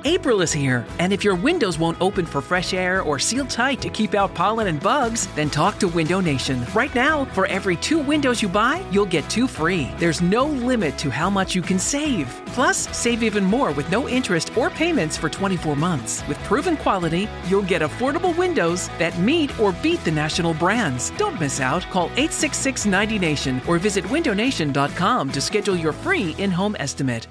April is here, and if your windows won't open for fresh air or seal tight to keep out pollen and bugs, then talk to Window Nation. Right now, for every 2 windows you buy, you'll get 2 free. There's no limit to how much you can save. Plus, save even more with no interest or payments for 24 months. With proven quality, you'll get affordable windows that meet or beat the national brands. Don't miss out. Call 866-90NATION or visit windownation.com to schedule your free in-home estimate.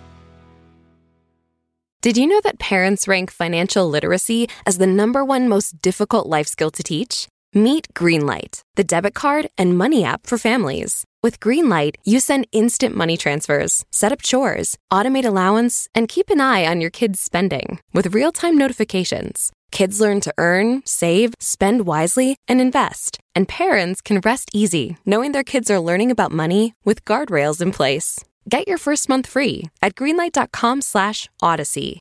Did you know that parents rank financial literacy as the #1 most difficult life skill to teach? Meet Greenlight, the debit card and money app for families. With Greenlight, you send instant money transfers, set up chores, automate allowance, and keep an eye on your kids' spending with real-time notifications. Kids learn to earn, save, spend wisely, and invest. And parents can rest easy knowing their kids are learning about money with guardrails in place. Get your first month free at greenlight.com/Odyssey.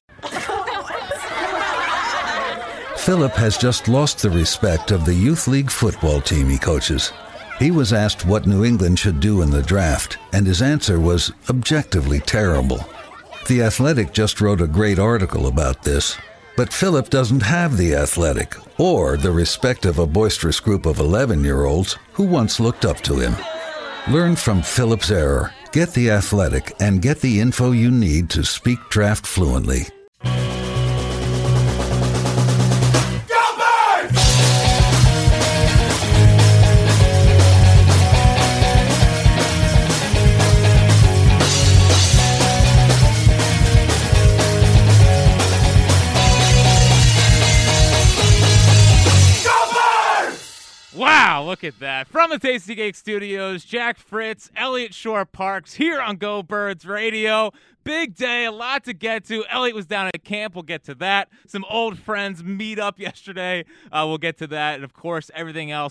Philip has just lost the respect of the youth league football team he coaches. He was asked what New England should do in the draft, and his answer was objectively terrible. The Athletic just wrote a great article about this, but Philip doesn't have the Athletic or the respect of a boisterous group of 11-year-olds who once looked up to him. Learn from Philip's error. Get the Athletic and get the info you need to speak draft fluently. Wow, look at that. From the Tasty Cake Studios, Jack Fritz, Elliott Shore-Parks here on Go Birds Radio. Big day, a lot to get to. Elliott was down at camp. We'll get to that. Some old friends meet up yesterday. We'll get to that. And, of course, everything else.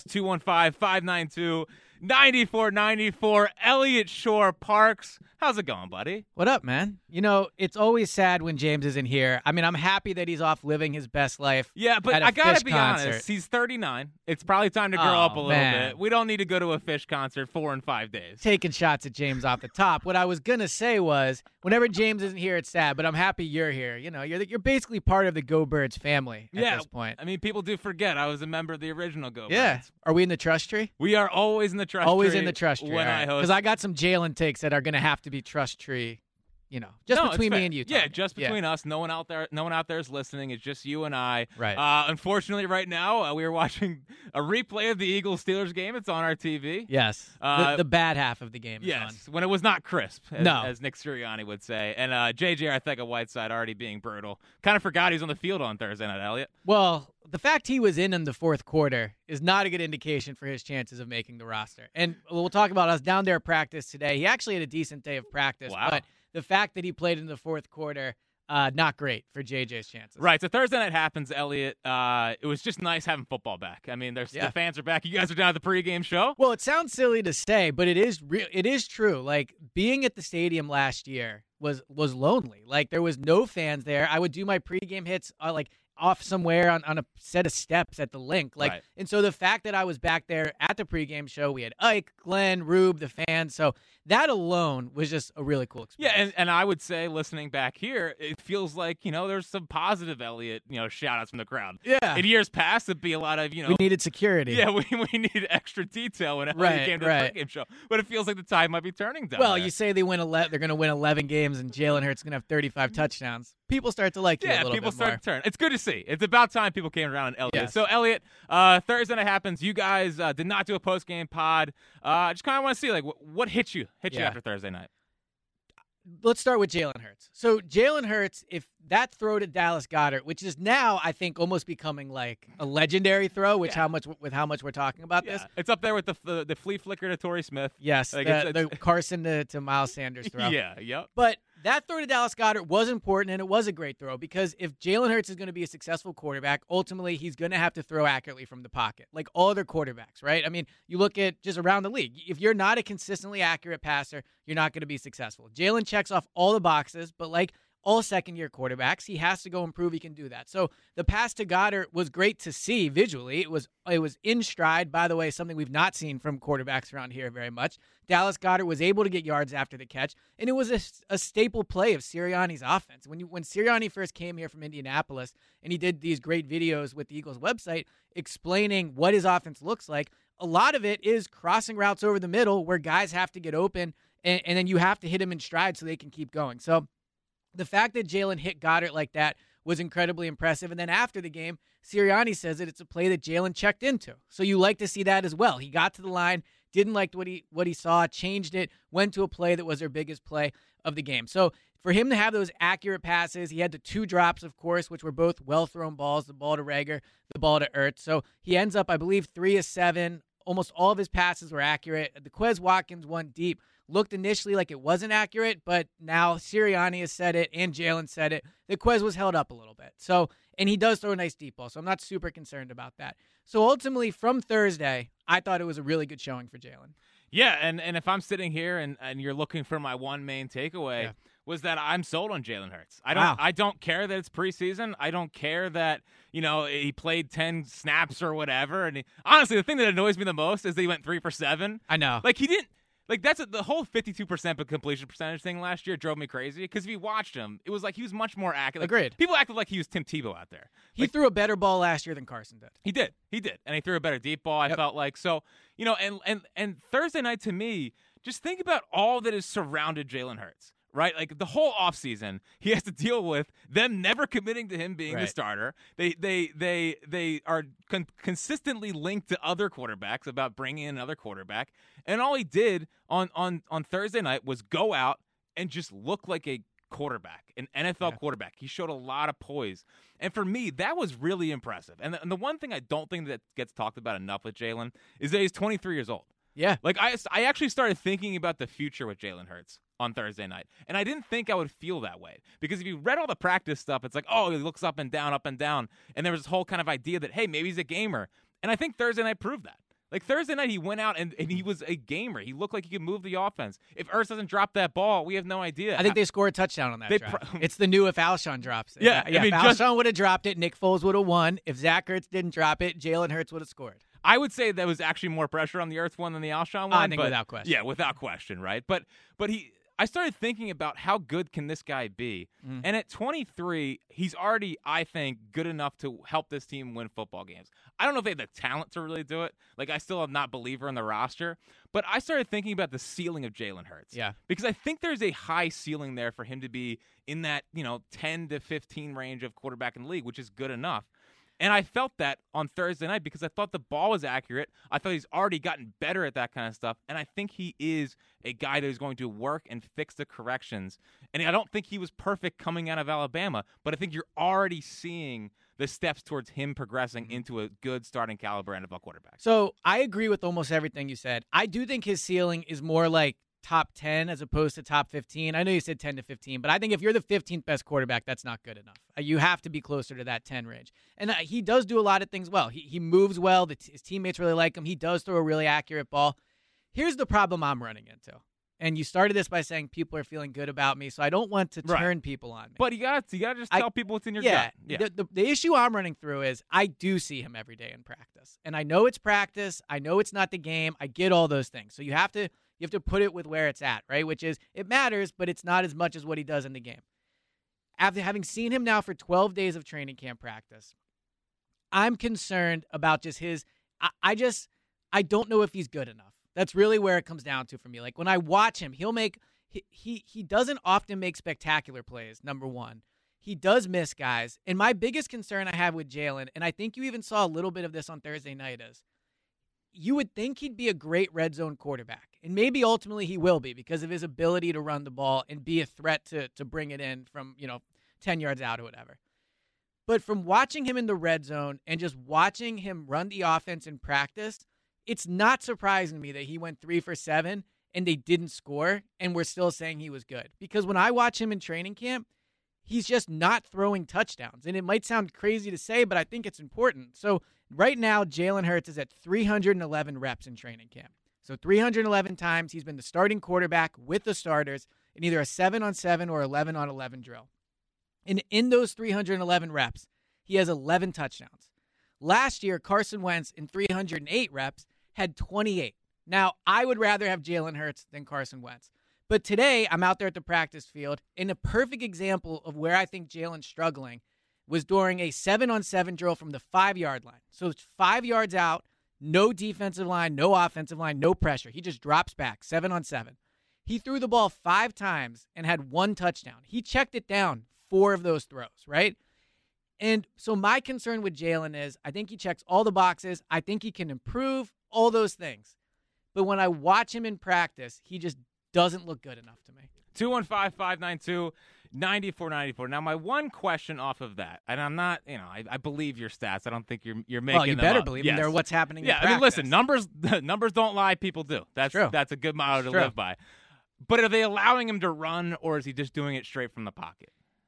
215-592-9494. Elliott Shore-Parks. How's it going, buddy? What up, man? You know, it's always sad when James isn't here. I mean, I'm happy that he's off living his best life. Yeah, but I got to be concert. honest. He's 39. It's probably time to grow up a little bit. We don't need to go to a Fish concert 4 and 5 days. Taking shots at James off the top. What I was going to say was, whenever James isn't here, it's sad, but I'm happy you're here. You know, you're basically part of the Go Birds family at this point. I mean, people do forget I was a member of the original Go Birds. Yeah. Are we in the trust tree? We are always in the trust tree. Always in the trust tree. When I host. Because I got some Jalen takes that are going to have to be trust tree. You know, just between me and you, Tom. Yeah, just between us. No one out there is listening. It's just you and I. Right. Unfortunately, right now, we are watching a replay of the Eagles-Steelers game. It's on our TV. Yes. The bad half of the game is on. When it was not crisp, No. as Nick Sirianni would say. And J.J. Arthega-Whiteside already being brutal. Kind of forgot he was on the field on Thursday night, Elliott. Well, the fact he was in the fourth quarter is not a good indication for his chances of making the roster. And we'll talk about us down there at practice today. He actually had a decent day of practice. Wow. But the fact that he played in the fourth quarter, not great for JJ's chances. Right, so Thursday night happens, Elliott. It was just nice having football back. I mean, the fans are back. You guys are down at the pregame show? Well, it sounds silly to say, but it is it is true. Like, being at the stadium last year was lonely. Like, there was no fans there. I would do my pregame hits off somewhere on a set of steps at the link. Right. And so the fact that I was back there at the pregame show, we had Ike, Glenn, Rube, the fans. So that alone was just a really cool experience. Yeah, and I would say, listening back here, it feels like, there's some positive Elliott, shout-outs from the crowd. Yeah. In years past, it'd be a lot of, We needed security. Yeah, we need extra detail when Elliott came to the pregame show. But it feels like the tide might be turning down. Well, there. you say they're going to win 11 games and Jalen Hurts is going to have 35 touchdowns. People start to like you a little bit more. Yeah, people start to turn. It's good to see. It's about time people came around on Elliott. Yes. So, Elliott, Thursday night happens. You guys did not do a post-game pod. Just kind of want to see, what hit you after Thursday night? Let's start with Jalen Hurts. So Jalen Hurts, if that throw to Dallas Goedert, which is now, I think, almost becoming like a legendary throw, with how much we're talking about this. It's up there with the flea flicker to Torrey Smith. Yes, the Carson to Miles Sanders throw. Yeah, yep. But that throw to Dallas Goedert was important, and it was a great throw, because if Jalen Hurts is going to be a successful quarterback, ultimately he's going to have to throw accurately from the pocket, like all other quarterbacks, right? I mean, you look at just around the league. If you're not a consistently accurate passer, you're not going to be successful. Jalen checks off all the boxes, but all second-year quarterbacks. He has to go and prove he can do that. So the pass to Goddard was great to see visually. It was in stride, by the way, something we've not seen from quarterbacks around here very much. Dallas Goedert was able to get yards after the catch, and it was a staple play of Sirianni's offense. When Sirianni first came here from Indianapolis, and he did these great videos with the Eagles website explaining what his offense looks like, a lot of it is crossing routes over the middle where guys have to get open, and then you have to hit him in stride so they can keep going. So the fact that Jalen hit Goddard like that was incredibly impressive. And then after the game, Sirianni says that it's a play that Jalen checked into. So you like to see that as well. He got to the line, didn't like what he saw, changed it, went to a play that was their biggest play of the game. So for him to have those accurate passes, he had the 2 drops, of course, which were both well-thrown balls, the ball to Reagor, the ball to Ertz. So he ends up, I believe, 3 of 7. Almost all of his passes were accurate. The Quez Watkins one deep looked initially like it wasn't accurate, but now Sirianni has said it and Jalen said it. The Quez was held up a little bit. So, and he does throw a nice deep ball, so I'm not super concerned about that. So ultimately, from Thursday, I thought it was a really good showing for Jalen. Yeah, and if I'm sitting here and you're looking for my one main takeaway, was that I'm sold on Jalen Hurts. I don't care that it's preseason. I don't care that, he played 10 snaps or whatever. And honestly, the thing that annoys me the most is that he went 3 for 7. I know. Like, he didn't. Like, that's the whole 52% completion percentage thing last year drove me crazy because if you watched him, it was like he was much more accurate. Like, agreed. People acted like he was Tim Tebow out there. He threw a better ball last year than Carson did. He did. And he threw a better deep ball, I felt like. So, and Thursday night to me, just think about all that has surrounded Jalen Hurts. Right? Like the whole offseason, he has to deal with them never committing to him being the starter. They are consistently linked to other quarterbacks about bringing in another quarterback. And all he did on Thursday night was go out and just look like a quarterback, an NFL quarterback. He showed a lot of poise. And for me, that was really impressive. And the one thing I don't think that gets talked about enough with Jalen is that he's 23 years old. Yeah. Like, I actually started thinking about the future with Jalen Hurts on Thursday night. And I didn't think I would feel that way. Because if you read all the practice stuff, it's like, oh, he looks up and down. And there was this whole kind of idea that, hey, maybe he's a gamer. And I think Thursday night proved that. Like, Thursday night, he went out and he was a gamer. He looked like he could move the offense. If Ertz doesn't drop that ball, we have no idea. I think they scored a touchdown on that drive. It's the new if Alshon drops it. Yeah. If Alshon would have dropped it, Nick Foles would have won. If Zach Ertz didn't drop it, Jalen Hurts would have scored. I would say that was actually more pressure on the Ertz one than the Alshon one. I think without question. Yeah, without question, right? But I started thinking about how good can this guy be. And at 23, he's already, I think, good enough to help this team win football games. I don't know if they have the talent to really do it. Like, I still am not a believer in the roster. But I started thinking about the ceiling of Jalen Hurts. Yeah. Because I think there's a high ceiling there for him to be in that, 10 to 15 range of quarterback in the league, which is good enough. And I felt that on Thursday night because I thought the ball was accurate. I thought he's already gotten better at that kind of stuff. And I think he is a guy that is going to work and fix the corrections. And I don't think he was perfect coming out of Alabama, but I think you're already seeing the steps towards him progressing into a good starting caliber NFL quarterback. So I agree with almost everything you said. I do think his ceiling is more like top 10 as opposed to top 15. I know you said 10 to 15, but I think if you're the 15th best quarterback, that's not good enough. You have to be closer to that 10 range. And he does do a lot of things well. He moves well. His teammates really like him. He does throw a really accurate ball. Here's the problem I'm running into. And you started this by saying people are feeling good about me, so I don't want to turn people on me. But you got to just tell people what's in your gut. Yeah. The issue I'm running through is I do see him every day in practice. And I know it's practice. I know it's not the game. I get all those things. So you have to put it with where it's at, right? Which is it matters, but it's not as much as what he does in the game. After having seen him now for 12 days of training camp practice, I'm concerned about just his I don't know if he's good enough. That's really where it comes down to for me. Like when I watch him, he doesn't often make spectacular plays, number one. He does miss guys. And my biggest concern I have with Jalen, and I think you even saw a little bit of this on Thursday night, is you would think he'd be a great red zone quarterback. And maybe ultimately he will be because of his ability to run the ball and be a threat to bring it in from, 10 yards out or whatever. But from watching him in the red zone and just watching him run the offense in practice, it's not surprising to me that he went 3 for 7 and they didn't score and we're still saying he was good. Because when I watch him in training camp, he's just not throwing touchdowns. And it might sound crazy to say, but I think it's important. So right now, Jalen Hurts is at 311 reps in training camp. So 311 times he's been the starting quarterback with the starters in either a 7-on-7 or 11-on-11 drill. And in those 311 reps, he has 11 touchdowns. Last year, Carson Wentz in 308 reps had 28. Now, I would rather have Jalen Hurts than Carson Wentz. But today, I'm out there at the practice field, and a perfect example of where I think Jalen's struggling was during a 7-on-7 drill from the 5-yard line. So it's 5 yards out, no defensive line, no offensive line, no pressure. He just drops back, 7-on-7. He threw the ball 5 times and had 1 touchdown. He checked it down 4 of those throws, right? And so my concern with Jalen is I think he checks all the boxes. I think he can improve all those things. But when I watch him in practice, he just doesn't look good enough to me. 215-592-9494. Now, my one question off of that, and I'm not, I believe your stats. I don't think you're making Well, you them better up. believe Yes. them. They're what's happening in Yeah, practice. listen, numbers don't lie, people do. That's a good motto to True. live by. But are they allowing him to run, or is he just doing it straight from the pocket?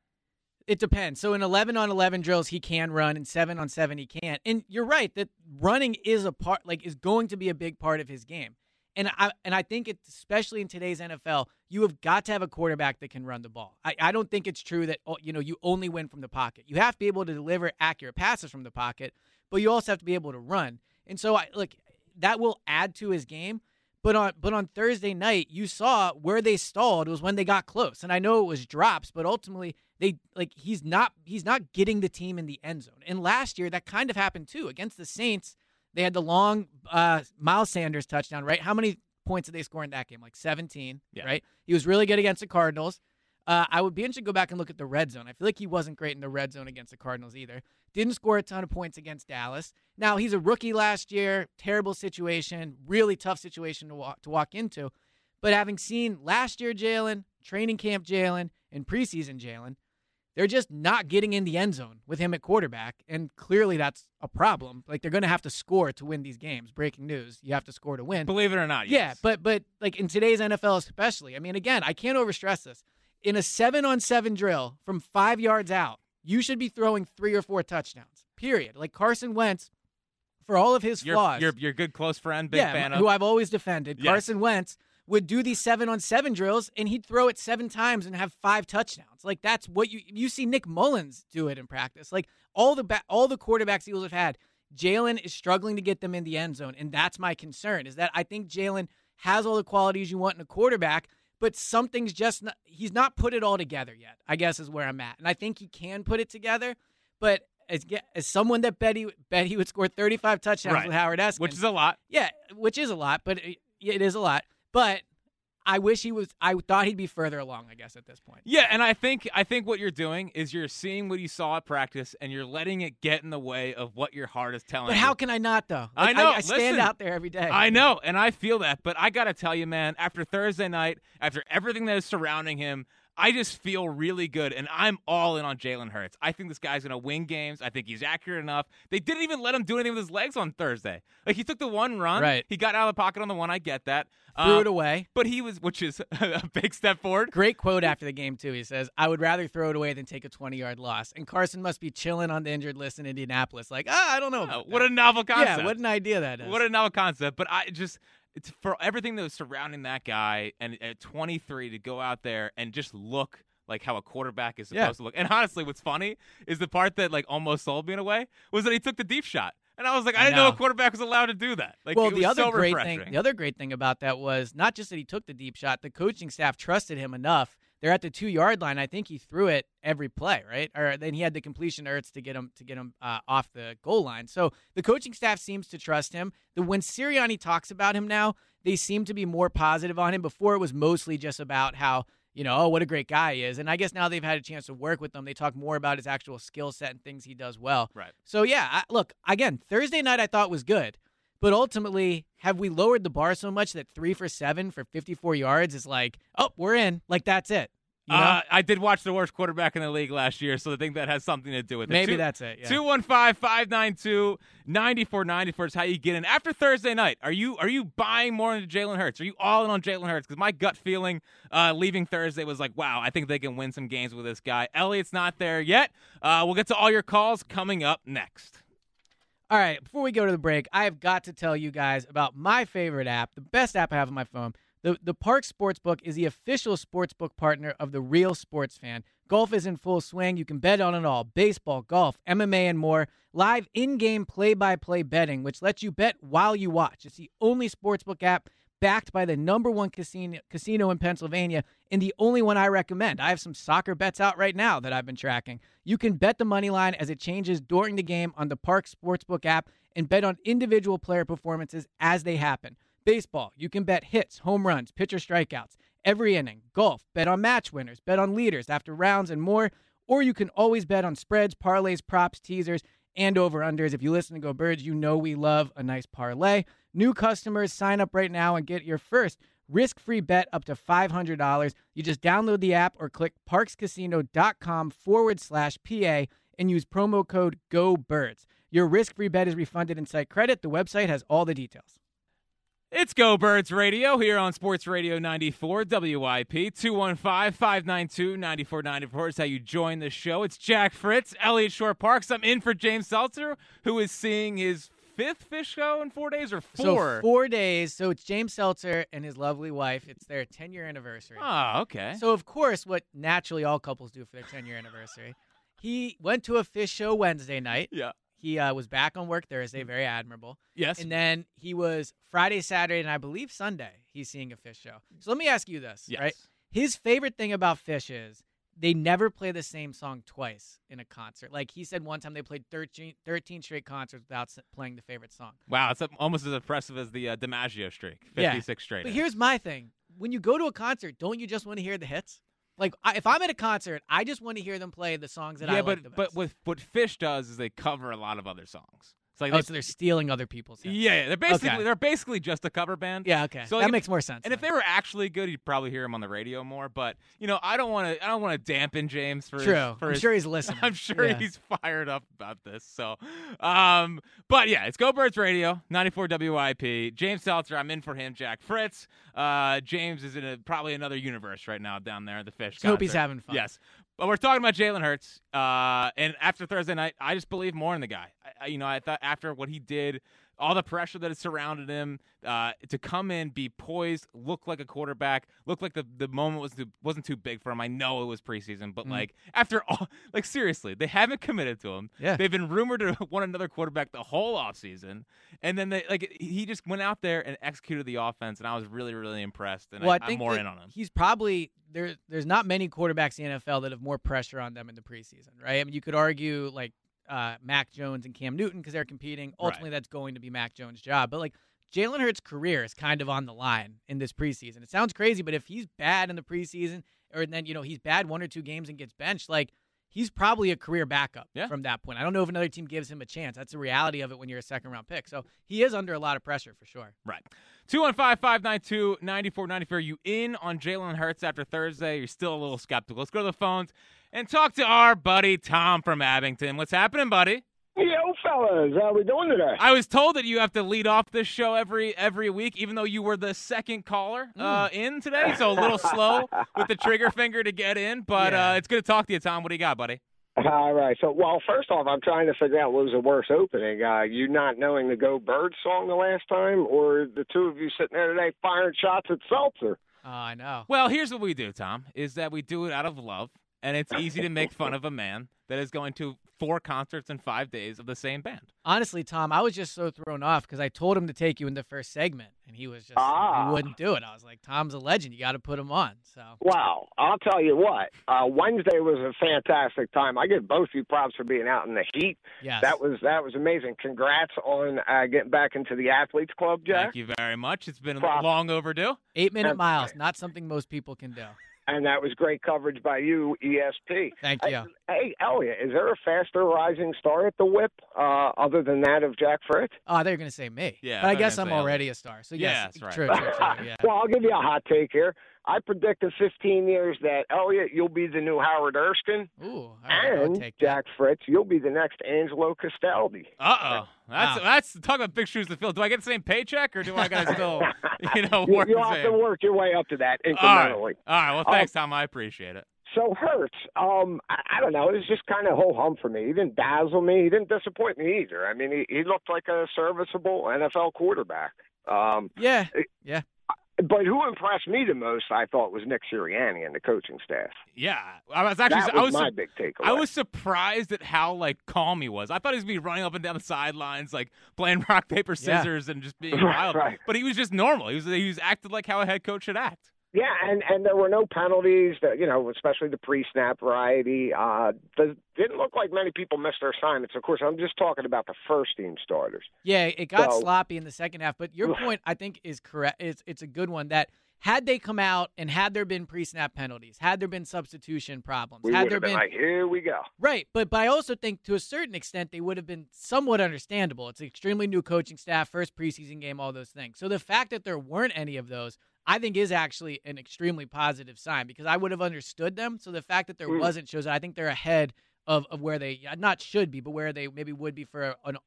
It depends. So in 11-on-11 drills, he can run. In 7-on-7, he can't. And you're right that running is is going to be a big part of his game. And I think it's, especially in today's NFL, you have got to have a quarterback that can run the ball. I don't think it's true that you only win from the pocket. You have to be able to deliver accurate passes from the pocket, but you also have to be able to run. And so that will add to his game. But on Thursday night, you saw where they stalled was when they got close. And I know it was drops, but ultimately he's not getting the team in the end zone. And last year that kind of happened too against the Saints. They had the long Miles Sanders touchdown, right? How many points did they score in that game? Like 17, right? He was really good against the Cardinals. I would be interested to go back and look at the red zone. I feel like he wasn't great in the red zone against the Cardinals either. Didn't score a ton of points against Dallas. Now, he's a rookie last year. Terrible situation. Really tough situation to walk into. But having seen last year Jalen, training camp Jalen, and preseason Jalen, they're just not getting in the end zone with him at quarterback, and clearly that's a problem. Like, they're going to have to score to win these games. Breaking news, you have to score to win. Believe it or not, yes. Yeah, but like in today's NFL especially, I mean, again, I can't overstress this. In a 7-on-7 drill from 5 yards out, you should be throwing 3 or 4 touchdowns, period. Like Carson Wentz, for all of his flaws. Your good close friend, big fan of. Who I've always defended. Yes. Carson Wentz would do these 7-on-7 drills, and he'd throw it 7 times and have 5 touchdowns. Like, that's what you see Nick Mullins do it in practice. Like, all the quarterbacks the Eagles have had, Jalen is struggling to get them in the end zone, and that's my concern, is that I think Jalen has all the qualities you want in a quarterback, but something's just not, he's not put it all together yet, I guess is where I'm at. And I think he can put it together, but as someone that bet he would score 35 touchdowns with Howard Eskins. Which is a lot. Yeah, which is a lot, but it is a lot. But I thought he'd be further along, I guess, at this point. Yeah, and I think what you're doing is you're seeing what you saw at practice, and you're letting it get in the way of what your heart is telling you. But how can I not, though? I know. I stand out there every day. I know, and I feel that. But I got to tell you, man, after Thursday night, after everything that is surrounding him, I just feel really good, and I'm all in on Jalen Hurts. I think this guy's going to win games. I think he's accurate enough. They didn't even let him do anything with his legs on Thursday. Like, he took the one run. Right. He got out of the pocket on the one. I get that. Threw it away. But which is a big step forward. Great quote after the game, too. He says, I would rather throw it away than take a 20-yard loss. And Carson must be chilling on the injured list in Indianapolis. Like, I don't know about what that. a novel concept. Yeah, what an idea that is. What a novel concept. But it's for everything that was surrounding that guy, and at 23 to go out there and just look like how a quarterback is supposed to look. And honestly, what's funny is the part that like almost sold me in a way was that he took the deep shot. And I was like, I didn't know a quarterback was allowed to do that. Like, well, it was the other great thing about that was not just that he took the deep shot, the coaching staff trusted him enough. They're at the 2-yard line. I think he threw it every play, right? Or then he had the completion to Ertz to get him off the goal line. So the coaching staff seems to trust him. When Sirianni talks about him now, they seem to be more positive on him. Before it was mostly just about how, what a great guy he is. And I guess now they've had a chance to work with him. They talk more about his actual skill set and things he does well. Right. So, yeah, look, again, Thursday night I thought was good. But ultimately, have we lowered the bar so much that 3 for 7 for 54 yards is like, oh, we're in. Like, that's it. I did watch the worst quarterback in the league last year, so I think that has something to do with it. Maybe that's it. Yeah. 215-592-9494 is how you get in. After Thursday night, are you buying more into Jalen Hurts? Are you all in on Jalen Hurts? Because my gut feeling leaving Thursday was like, wow, I think they can win some games with this guy. Elliott's not there yet. We'll get to all your calls coming up next. All right, before we go to the break, I have got to tell you guys about my favorite app, the best app I have on my phone, The Parx Sportsbook is the official sportsbook partner of the Real Sports Fan. Golf is in full swing. You can bet on it all. Baseball, golf, MMA, and more. Live in-game play-by-play betting, which lets you bet while you watch. It's the only sportsbook app backed by the #1 casino in Pennsylvania, and the only one I recommend. I have some soccer bets out right now that I've been tracking. You can bet the money line as it changes during the game on the Parx Sportsbook app and bet on individual player performances as they happen. Baseball, you can bet hits, home runs, pitcher strikeouts, every inning. Golf, bet on match winners, bet on leaders after rounds and more. Or you can always bet on spreads, parlays, props, teasers, and over-unders. If you listen to Go Birds, you know we love a nice parlay. New customers, sign up right now and get your first risk-free bet up to $500. You just download the app or click parxcasino.com/PA and use promo code GOBIRDS. Your risk-free bet is refunded in site credit. The website has all the details. It's Go Birds Radio here on Sports Radio 94 WIP. 215-592-9494 is how you join the show. It's Jack Fritz, Elliott Shore-Parks. I'm in for James Seltzer, who is seeing his 5th fish show in 4 days or 4? So 4 days. So it's James Seltzer and his lovely wife. It's their 10-year anniversary. Oh, okay. So, of course, what naturally all couples do for their 10-year anniversary, he went to a fish show Wednesday night. Yeah. He was back on work Thursday, very admirable. Yes. And then he was Friday, Saturday, and I believe Sunday, he's seeing a fish show. So let me ask you this, Yes. right? His favorite thing about Fish is they never play the same song twice in a concert. Like he said one time they played 13 straight concerts without playing the favorite song. Wow, it's almost as impressive as the DiMaggio streak, 56 straight. But here's my thing. When you go to a concert, don't you just want to hear the hits? Like, if I'm at a concert, I just want to hear them play the songs that I like the best. But what Fish does is they cover a lot of other songs. It's like so they're stealing other people's hits. Yeah, they're basically just a cover band. Yeah, okay. So that makes more sense. And if they were actually good, you'd probably hear them on the radio more. But I don't want to dampen James for True. I'm sure he's listening. I'm sure he's fired up about this. So, but yeah, it's Go Birds Radio 94 WIP. James Seltzer, I'm in for him. Jack Fritz. James is in probably another universe right now down there at the Fish. Hope he's having fun. Yes. But we're talking about Jalen Hurts, and after Thursday night, I just believe more in the guy. I thought after what he did, all the pressure that had surrounded him, to come in, be poised, look like a quarterback, look like the moment wasn't too big for him. I know it was preseason, but after all, seriously, they haven't committed to him. Yeah. They've been rumored to want another quarterback the whole offseason, and then he just went out there and executed the offense, and I was really, really impressed. And I'm more in on him. He's probably there's not many quarterbacks in the NFL that have more pressure on them in the preseason, right? I mean, you could argue Mac Jones and Cam Newton because they're competing. Ultimately, that's going to be Mac Jones' job. But Jalen Hurts' career is kind of on the line in this preseason. It sounds crazy, but if he's bad in the preseason, or then he's bad 1 or 2 games and gets benched, he's probably a career backup from that point. I don't know if another team gives him a chance. That's the reality of it when you're a second-round pick. So he is under a lot of pressure for sure. Right. 215-592-9494. Are you in on Jalen Hurts after Thursday? You're still a little skeptical. Let's go to the phones and talk to our buddy Tom from Abington. What's happening, buddy? Yo, fellas. How we doing today? I was told that you have to lead off this show every week, even though you were the second caller in today, so a little slow with the trigger finger to get in. But it's good to talk to you, Tom. What do you got, buddy? All right. So, first off, I'm trying to figure out what was the worst opening. You not knowing the Go Birds song the last time, or the two of you sitting there today firing shots at Seltzer? Oh, I know. Well, here's what we do, Tom, is that we do it out of love, and it's easy to make fun of a man that is going to 4 concerts in 5 days of the same band. Honestly, Tom, I was just so thrown off because I told him to take you in the first segment, and he was just he wouldn't do it. I was like, Tom's a legend. You got to put him on. So. Wow. I'll tell you what. Wednesday was a fantastic time. I give both you props for being out in the heat. Yes. That was amazing. Congrats on getting back into the Athletes Club, Jack. Thank you very much. It's been long overdue. 8-minute miles, not something most people can do. And that was great coverage by you, ESP. Thank you. Hey, Elliot, is there a faster rising star at the whip other than that of Jack Fritz? Oh, they're going to say me. Yeah, but I guess I'm already a star. So, yes, that's right. True, yeah. Well, I'll give you a hot take here. I predict in 15 years that, Elliot, you'll be the new Howard Erskine. Ooh, all right, I'll take Jack Fritz, you'll be the next Angelo Castaldi. Uh-oh. That's talk about big shoes to fill. Do I get the same paycheck, or do I got to still, work? You'll have to work your way up to that incrementally. All right. Well, thanks, Tom. I appreciate it. So Hurts, I don't know. It was just kind of ho-hum for me. He didn't dazzle me. He didn't disappoint me either. I mean, he looked like a serviceable NFL quarterback. Yeah. But who impressed me the most, I thought, was Nick Sirianni and the coaching staff. Yeah, I was actually That was my big takeaway. I was surprised at how calm he was. I thought he was gonna be running up and down the sidelines, playing rock paper scissors and just being wild. Right. But he was just normal. He was acted like how a head coach should act. Yeah, and there were no penalties, especially the pre-snap variety. Didn't look like many people missed their assignments. Of course, I'm just talking about the first-team starters. Yeah, it got sloppy in the second half. But your point, I think, is correct. It's a good one that had they come out and had there been pre-snap penalties, had there been substitution problems, we would have been like, here we go. Right, but I also think to a certain extent they would have been somewhat understandable. It's an extremely new coaching staff, first preseason game, all those things. So the fact that there weren't any of those, I think, is actually an extremely positive sign because I would have understood them. So the fact that there wasn't shows that I think they're ahead of where they not should be, but where they maybe would be for an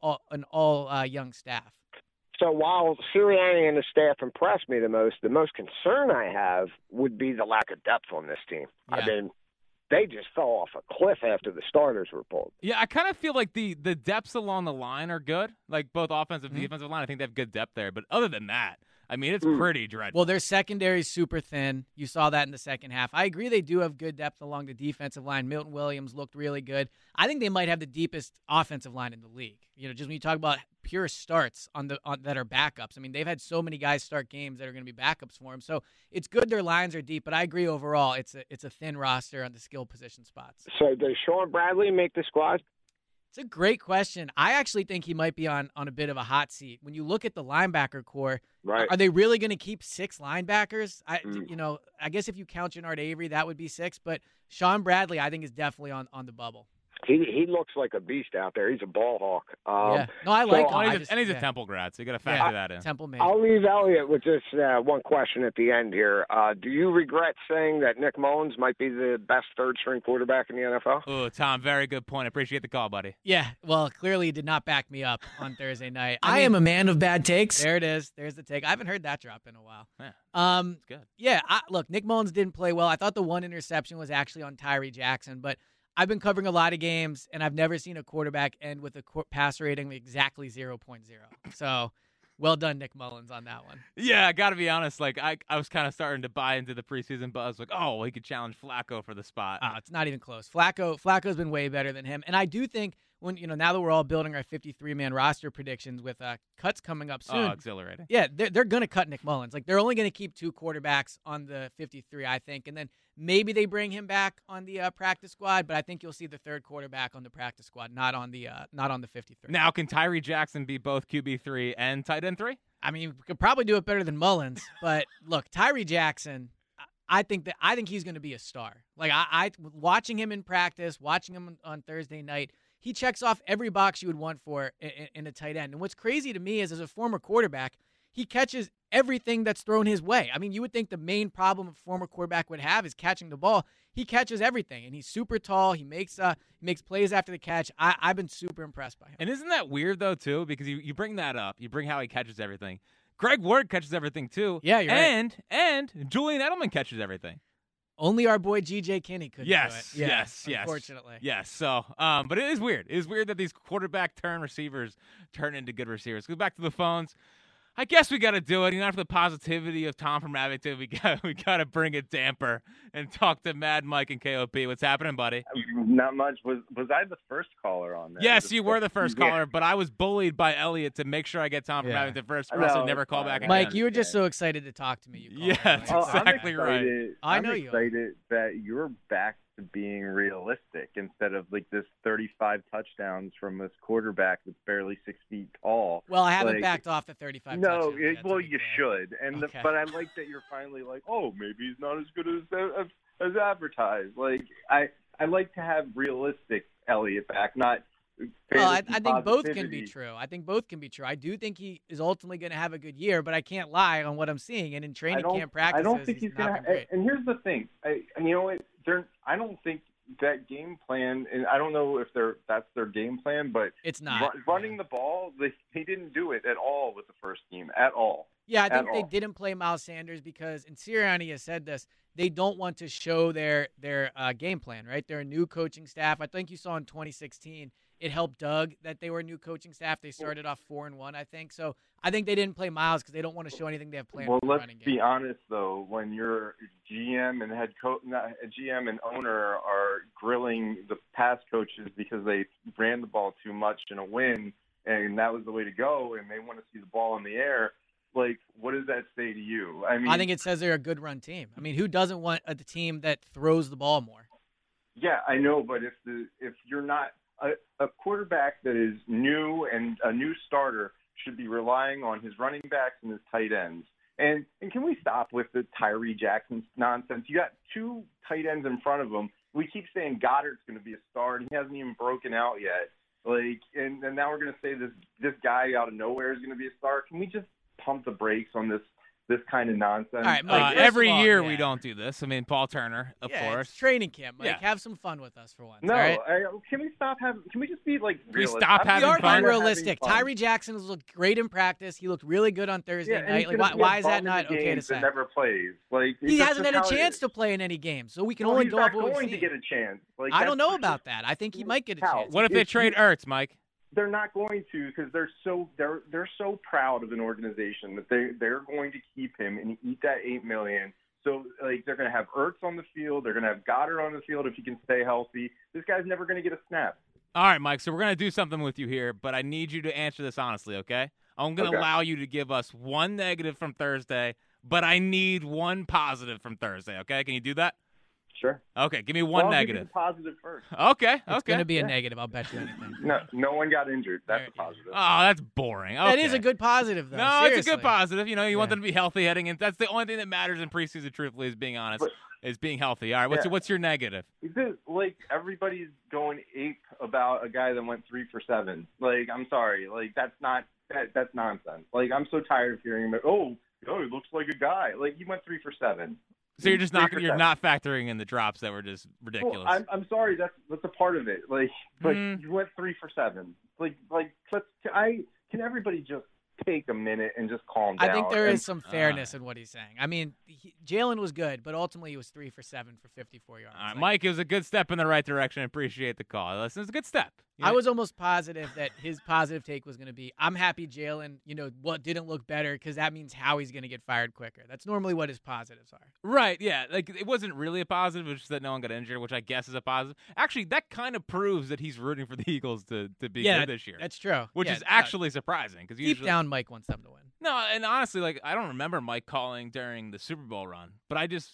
all young staff. So while Sirianni and the staff impressed me the most concern I have would be the lack of depth on this team. Yeah. I mean, they just fell off a cliff after the starters were pulled. Yeah, I kind of feel like the depths along the line are good, like both offensive and defensive line. I think they have good depth there. But other than that, I mean, it's pretty dreadful. Well, their secondary is super thin. You saw that in the second half. I agree they do have good depth along the defensive line. Milton Williams looked really good. I think they might have the deepest offensive line in the league. Just when you talk about pure starts that are backups. I mean, they've had so many guys start games that are going to be backups for them. So it's good their lines are deep, but I agree overall it's a thin roster on the skill position spots. So does Sean Bradley make the squad? It's a great question. I actually think he might be on a bit of a hot seat. When you look at the linebacker core, right. Are they really going to keep 6 linebackers? I guess if you count Jannard Avery, that would be 6. But Sean Bradley, I think, is definitely on the bubble. He looks like a beast out there. He's a ball hawk. Yeah. No, I like him. And he's a Temple grad, so you got to factor that in. Temple man. I'll leave Elliot with just one question at the end here. Do you regret saying that Nick Mullins might be the best third-string quarterback in the NFL? Oh, Tom, very good point. Appreciate the call, buddy. Yeah, well, clearly he did not back me up on Thursday night. I am a man of bad takes. There it is. There's the take. I haven't heard that drop in a while. Yeah, it's good. Yeah, look, Nick Mullins didn't play well. I thought the one interception was actually on Tyree Jackson, but I've been covering a lot of games, and I've never seen a quarterback end with a passer rating of exactly 0.0. So, well done, Nick Mullins, on that one. Yeah, I got to be honest. I was kind of starting to buy into the preseason buzz. He could challenge Flacco for the spot. It's not even close. Flacco's been way better than him, and I do think when now that we're all building our 53-man roster predictions with cuts coming up soon. Oh, exhilarating. Yeah, they're going to cut Nick Mullins. They're only going to keep 2 quarterbacks on the 53, I think, and then maybe they bring him back on the practice squad. But I think you'll see the 3rd quarterback on the practice squad, not on the 53. Now, can Tyree Jackson be both QB3 and tight end 3? I mean, we could probably do it better than Mullins, but look, Tyree Jackson. I think he's going to be a star. I watching him in practice, watching him on Thursday night. He checks off every box you would want for in a tight end. And what's crazy to me is, as a former quarterback, he catches everything that's thrown his way. I mean, you would think the main problem a former quarterback would have is catching the ball. He catches everything, and he's super tall. He makes plays after the catch. I've been super impressed by him. And isn't that weird, though, too? Because you bring that up. You bring how he catches everything. Greg Ward catches everything, too. Yeah, you're right. And Julian Edelman catches everything. Only our boy G.J. Kinney couldn't do it. Yes. Unfortunately. Yes. So, but it is weird. It is weird that these quarterback turn receivers turn into good receivers. Go back to the phones. I guess we got to do it. For the positivity of Tom from Abington, we got to bring a damper and talk to Mad Mike and KOP. What's happening, buddy? Not much. Was I the first caller on there? Yes, you were the first caller, but I was bullied by Elliot to make sure I get Tom from Abington first, or else I'd never call back again. Mike, you were just so excited to talk to me. That's exactly right. I'm excited that you're back to being realistic instead of this 35 touchdowns from this quarterback that's barely 6 feet tall. Well, I haven't backed off the 35 touchdowns. No, you should. And okay. But I like that you're finally maybe he's not as good as advertised. I like to have realistic Elliott back, not. Well, I think both can be true. I do think he is ultimately going to have a good year, but I can't lie on what I'm seeing. And in training camp practices, I don't think he's going to. And here's the thing. I don't think that game plan, and I don't know if that's their game plan, but it's not. Running the ball, they didn't do it at all with the first team, at all. Yeah, I think they didn't play Miles Sanders because, and Sirianni has said this, they don't want to show their game plan, right? They're a new coaching staff. I think you saw in 2016 it helped Doug that they were a new coaching staff. They started off 4-1, I think. So I think they didn't play Miles because they don't want to show anything they have planned. Well, for the let's running game. be honest though. When your GM and GM and owner are grilling the past coaches because they ran the ball too much in a win, and that was the way to go, and they want to see the ball in the air. Like, what does that say to you? I mean, I think it says they're a good run team. I mean, who doesn't want a team that throws the ball more? Yeah, I know, but if you're not a quarterback that is new and a new starter should be relying on his running backs and his tight ends. And can we stop with the Tyree Jackson nonsense? You got two tight ends in front of him. We keep saying Goddard's going to be a star, and he hasn't even broken out yet. Like, and now we're going to say this guy out of nowhere is going to be a star. Can we just pump the brakes on this kind of nonsense? All right, Mike, every all, year yeah. we don't do this. I mean, Paul Turner, of course. It's training camp, Mike. Yeah. Have some fun with us for once. No, all right? can we stop having? Can we just be like we realistic? stop We having are fun? being realistic. Having fun. Tyree Jackson has looked great in practice. He looked really good on Thursday Yeah, and night. he's Like, gonna be why a is that bum in not the okay to games say? that never plays. Like, He that's hasn't just had a how it chance is. to play in any game, so we can Well, only he's go off not what we've going to seen. get a chance. Like, I that's don't know just- about that. I think he might get a How? chance. What if they trade Ertz, Mike? They're not going to because they're so proud of an organization that they're going to keep him and eat that $8 million. So like they're going to have Ertz on the field, they're going to have Goddard on the field if he can stay healthy. This guy's never going to get a snap. All right, Mike, so we're going to do something with you here, but I need you to answer this honestly, okay? I'm going to allow you to give us one negative from Thursday, but I need one positive from Thursday, okay? Can you do that? Sure. Okay, give me one I'll negative. give you the positive first. Okay. It's going to be a negative. I'll bet you anything. No one got injured. That's a Yeah. positive. Oh, that's boring. Okay. That is a good positive, though. No, Seriously. it's a good positive. You know, you want Yeah. them to be healthy heading in. That's the only thing that matters in preseason, truthfully, is being honest, is being healthy. All right, what's your negative? Is it, like everybody's going ape about a guy that went 3 for 7? Like, I'm sorry, like that's nonsense. Like, I'm so tired of hearing about he looks like a guy. Like, he went 3 for 7. So you're just not 3 for you're 7. not factoring in the drops that were just ridiculous. Well, I'm sorry, that's a part of it. Like, but you went 3 for 7. Can everybody just take a minute and just calm down? I think there is some fairness in what he's saying. I mean, Jalen was good, but ultimately he was 3 for 7 for 54 yards. All right, Like, Mike, it was a good step in the right direction. Appreciate the call. Listen, it's a good step. I was almost positive that his positive take was going to be, I'm happy Jalen, didn't look better because that means Howie's going to get fired quicker. That's normally what his positives are. Right, yeah. Like, it wasn't really a positive. It was just that no one got injured, which I guess is a positive. Actually, that kind of proves that he's rooting for the Eagles to be good this year. That's true. Which Yeah, is actually surprising. Because deep down, Mike wants them to win. No, and honestly, like, I don't remember Mike calling during the Super Bowl run, but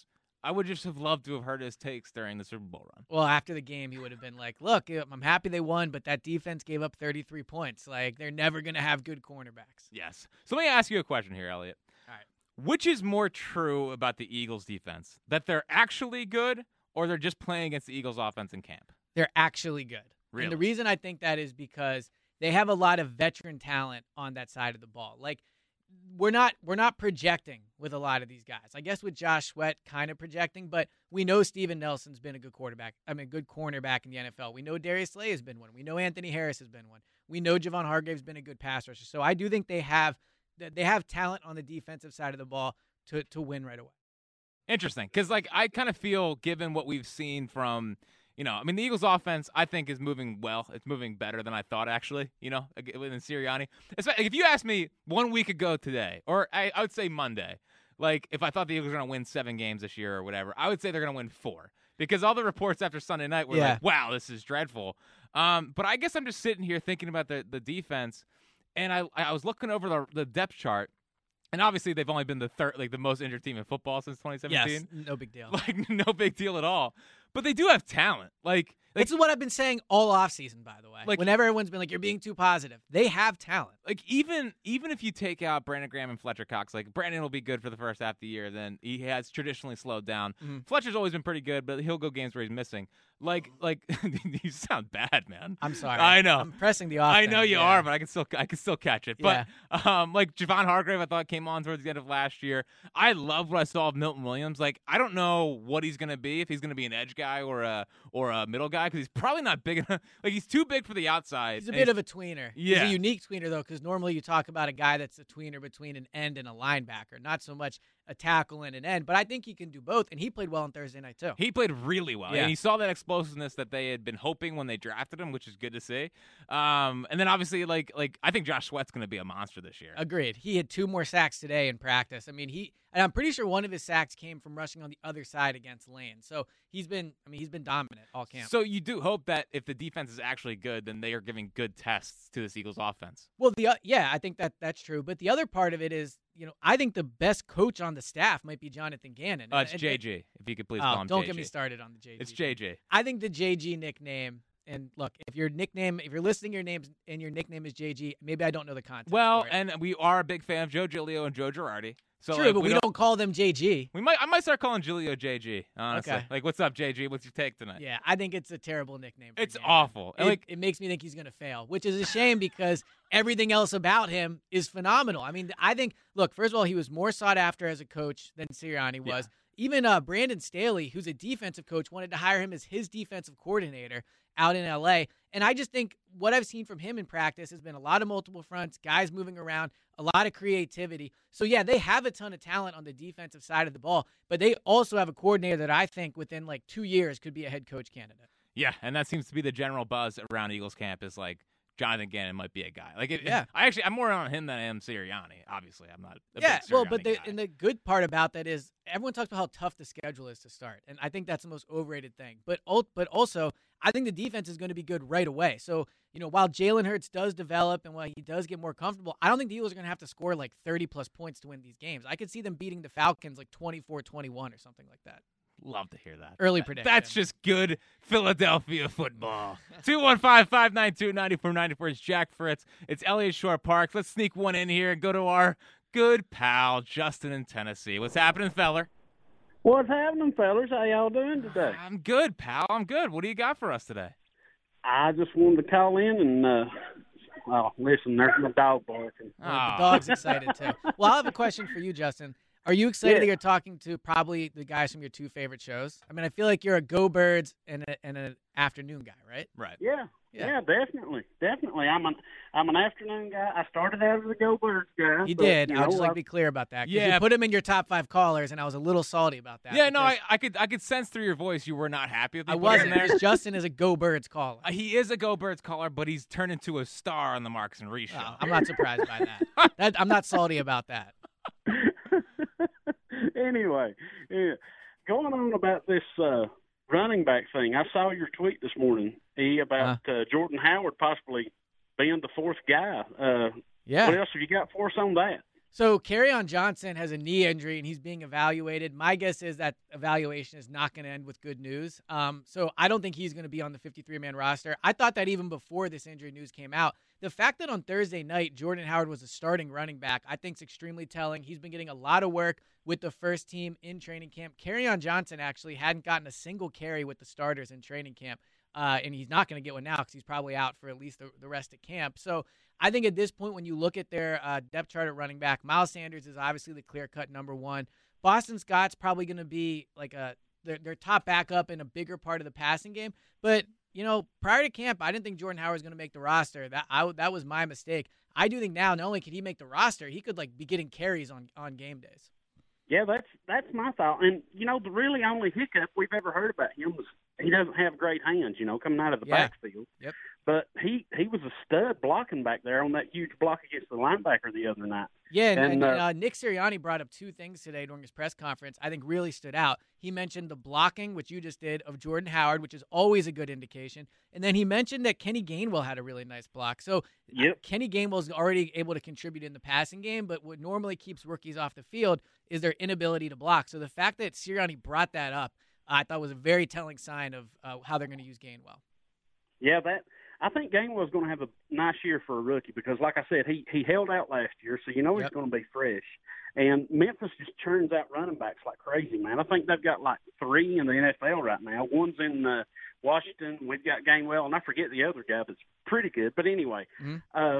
I would just have loved to have heard his takes during the Super Bowl run. Well, after the game, he would have been like, look, I'm happy they won, but that defense gave up 33 points. Like, they're never going to have good cornerbacks. Yes. So let me ask you a question here, Elliot. All right. Which is more true about the Eagles defense? That they're actually good, or they're just playing against the Eagles offense in camp? They're actually good. Really? And the reason I think that is because they have a lot of veteran talent on that side of the ball. Like, we're not projecting with a lot of these guys. I guess with Josh Sweat kind of projecting, but we know Steven Nelson's been a good good cornerback in the NFL. We know Darius Slay has been one. We know Anthony Harris has been one. We know Javon Hargrave's been a good pass rusher. So I do think they have talent on the defensive side of the ball to win right away. Interesting, because like I kind of feel, given what we've seen from, the Eagles' offense, I think is moving well. It's moving better than I thought, actually. Within Sirianni, if you asked me 1 week ago today, or I would say Monday, like if I thought the Eagles were going to win 7 games this year or whatever, I would say they're going to win 4, because all the reports after Sunday night were like, "Wow, this is dreadful." But I guess I'm just sitting here thinking about the defense, and I was looking over the depth chart. And obviously, they've only been the most injured team in football since 2017. Yes, no big deal. Like, no big deal at all. But they do have talent. This is what I've been saying all offseason, by the way. Whenever everyone's been like, you're being too positive, they have talent. Like, even if you take out Brandon Graham and Fletcher Cox, like, Brandon will be good for the first half of the year. Then he has traditionally slowed down. Mm-hmm. Fletcher's always been pretty good, but he'll go games where he's missing. Like you sound bad, man. I'm sorry. I know. I'm pressing the off. I know you are, but I can still catch it. Yeah. But like Javon Hargrave, I thought came on towards the end of last year. I love what I saw of Milton Williams. Like, I don't know what he's gonna be, if he's gonna be an edge guy or a middle guy, because he's probably not big enough. Like, he's too big for the outside. He's a bit of a tweener. Yeah. He's a unique tweener though, because normally you talk about a guy that's a tweener between an end and a linebacker, not so much a tackle and an end. But I think he can do both, and he played well on Thursday night too. He played really well. Yeah. And you saw that explosiveness that they had been hoping when they drafted him, which is good to see. And then obviously, like I think Josh Sweat's going to be a monster this year. Agreed. He had 2 more sacks today in practice. I mean, and I'm pretty sure one of his sacks came from rushing on the other side against Lane. So he's been dominant all camp. So you do hope that if the defense is actually good, then they are giving good tests to this Eagles offense. Well, I think that's true. But the other part of it is, I think the best coach on the staff might be Jonathan Gannon. It's JG. If you could please call him JG. Don't get me started on the JG. It's JG. I think the JG nickname. And look, if you're listing your names and your nickname is JG, maybe I don't know the context. Well, for it. and we are a big fan of Joe Giglio and Joe Girardi. So true, but we don't call them JG. I might start calling Giglio JG, honestly. Okay. Like, what's up, JG? What's your take tonight? Yeah, I think it's a terrible nickname. It's awful. It makes me think he's going to fail, which is a shame because everything else about him is phenomenal. I mean, I think, look, first of all, he was more sought after as a coach than Sirianni was. Yeah. Even Brandon Staley, who's a defensive coach, wanted to hire him as his defensive coordinator out in L.A. And I just think what I've seen from him in practice has been a lot of multiple fronts, guys moving around, a lot of creativity. So, yeah, they have a ton of talent on the defensive side of the ball, but they also have a coordinator that I think within like 2 years could be a head coach candidate. Yeah, and that seems to be the general buzz around Eagles camp is like Jonathan Gannon might be a guy. I'm more on him than I am Sirianni. Obviously, I'm not a big Sirianni guy. And the good part about that is everyone talks about how tough the schedule is to start, and I think that's the most overrated thing. But also, I think the defense is going to be good right away. So, while Jalen Hurts does develop and while he does get more comfortable, I don't think the Eagles are going to have to score like 30-plus points to win these games. I could see them beating the Falcons like 24-21 or something like that. Love to hear that. Early prediction. That's just good Philadelphia football. 215-592-9494. It's Jack Fritz. It's Elliott Shore-Parks. Let's sneak one in here and go to our good pal, Justin in Tennessee. What's happening, feller? What's happening, fellas? How y'all doing today? I'm good, pal. I'm good. What do you got for us today? I just wanted to call in and, listen, there's my dog barking. The dog's excited, too. Well, I have a question for you, Justin. Are you excited that you're talking to probably the guys from your 2 favorite shows? I mean, I feel like you're a Go Birds and an afternoon guy, right? Right. Yeah, definitely. I'm an afternoon guy. I started out as a Go Birds guy. You did. I'll just be clear about that. Yeah. You put him in your top 5 callers, and I was a little salty about that. Yeah, no, I could sense through your voice you were not happy with me. I wasn't. Because Justin is a Go Birds caller. He is a Go Birds caller, but he's turned into a star on the Marks and Reese show. I'm not surprised by that. I'm not salty about that. Anyway, going on about this running back thing, I saw your tweet this morning, about Jordan Howard possibly being the 4th guy. What else have you got for us on that? So Kerryon Johnson has a knee injury, and he's being evaluated. My guess is that evaluation is not going to end with good news. So I don't think he's going to be on the 53-man roster. I thought that even before this injury news came out. The fact that on Thursday night, Jordan Howard was a starting running back, I think is extremely telling. He's been getting a lot of work with the first team in training camp. Kerryon Johnson actually hadn't gotten a single carry with the starters in training camp. And he's not going to get one now because he's probably out for at least the rest of camp. So I think at this point, when you look at their depth chart at running back, Miles Sanders is obviously the clear-cut number 1. Boston Scott's probably going to be like their top backup in a bigger part of the passing game. But, prior to camp, I didn't think Jordan Howard was going to make the roster. That was my mistake. I do think now, not only could he make the roster, he could be getting carries on game days. Yeah, that's my thought. And, the really only hiccup we've ever heard about him was he doesn't have great hands, coming out of the backfield. Yep. But he was a stud blocking back there on that huge block against the linebacker the other night. Yeah, and Nick Sirianni brought up 2 things today during his press conference I think really stood out. He mentioned the blocking, which you just did, of Jordan Howard, which is always a good indication. And then he mentioned that Kenny Gainwell had a really nice block. So Kenny Gainwell is already able to contribute in the passing game, but what normally keeps rookies off the field is their inability to block. So the fact that Sirianni brought that up, I thought was a very telling sign of how they're going to use Gainwell. Yeah, I think Gainwell's going to have a nice year for a rookie because, like I said, he held out last year, so he's going to be fresh. And Memphis just churns out running backs like crazy, man. I think they've got 3 in the NFL right now. One's in Washington. We've got Gainwell, and I forget the other guy that's pretty good. But anyway, a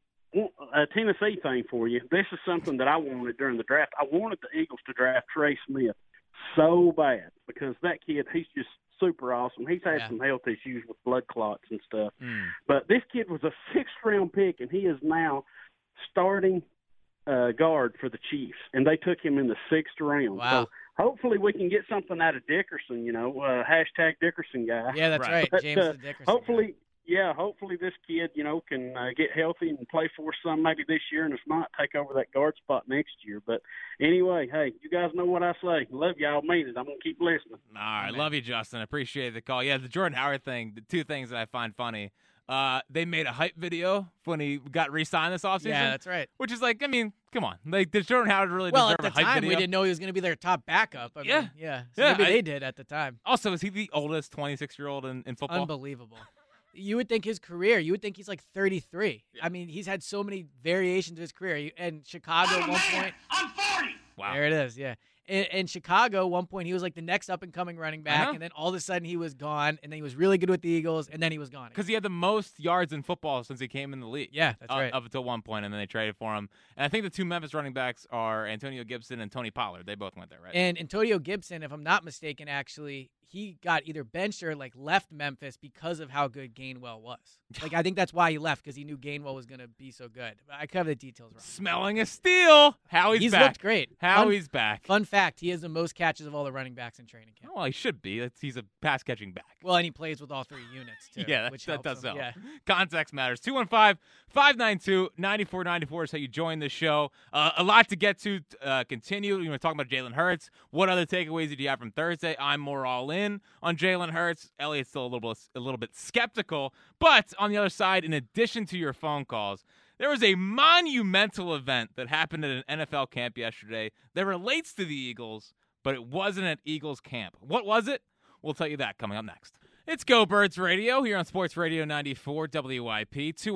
Tennessee thing for you. This is something that I wanted during the draft. I wanted the Eagles to draft Trey Smith so bad because that kid, he's just super awesome. He's had some health issues with blood clots and stuff. But this kid was a 6th-round pick, and he is now starting guard for the Chiefs, and they took him in the 6th round. Wow. So hopefully we can get something out of Dickerson, hashtag Dickerson guy. Yeah, that's right. But, James Dickerson. Hopefully this kid, can get healthy and play for us some maybe this year, and if not, take over that guard spot next year. But anyway, hey, you guys know what I say. Love y'all, mean it. I'm going to keep listening. All right, love you, Justin. Appreciate the call. Yeah, the Jordan Howard thing, the two things that I find funny. They made a hype video when he got re-signed this offseason. Yeah, that's right. Which is like, I mean, come on. Like, does Jordan Howard really Well, deserve at a the hype time, video? we didn't know he was going to be their top backup. I mean, yeah. So Yeah, maybe they did at the time. Also, is he the oldest 26-year-old in football? Unbelievable. You would think his career, you would think he's like 33. Yeah. I mean, he's had so many variations of his career. And Chicago at one point. I'm 40. Wow. There it is, yeah. In Chicago, one point, he was like the next up-and-coming running back, know. and then all of a sudden he was gone, and then he was really good with the Eagles, and then he was gone. Because he had the most yards in football since he came in the league. Yeah, that's right. Up until one point, and then they traded for him. And I think the two Memphis running backs are Antonio Gibson and Tony Pollard. They both went there, right? And Antonio Gibson, if I'm not mistaken, actually, he got either benched or like left Memphis because of how good Gainwell was. Like, I think that's why he left, because he knew Gainwell was going to be so good. But I cover the details wrong. Smelling a steal. He's back. Looked great. He's back. Fun fact, he has the most catches of all the running backs in training camp. Well, he should be. He's a pass-catching back. Well, and he plays with all 3 units, too. Yeah, which that does help. help. Yeah. Context matters. 215-592-9494 is how you join the show. A lot to get to continue. You want to talk about Jalen Hurts. What other takeaways did you have from Thursday? I'm more all in on Jalen Hurts. Elliot's still a little bit skeptical. But on the other side, in addition to your phone calls, there was a monumental event that happened at an NFL camp yesterday that relates to the Eagles, but it wasn't at Eagles camp. What was it? We'll tell you that coming up next. It's Go Birds Radio here on Sports Radio 94 WIP.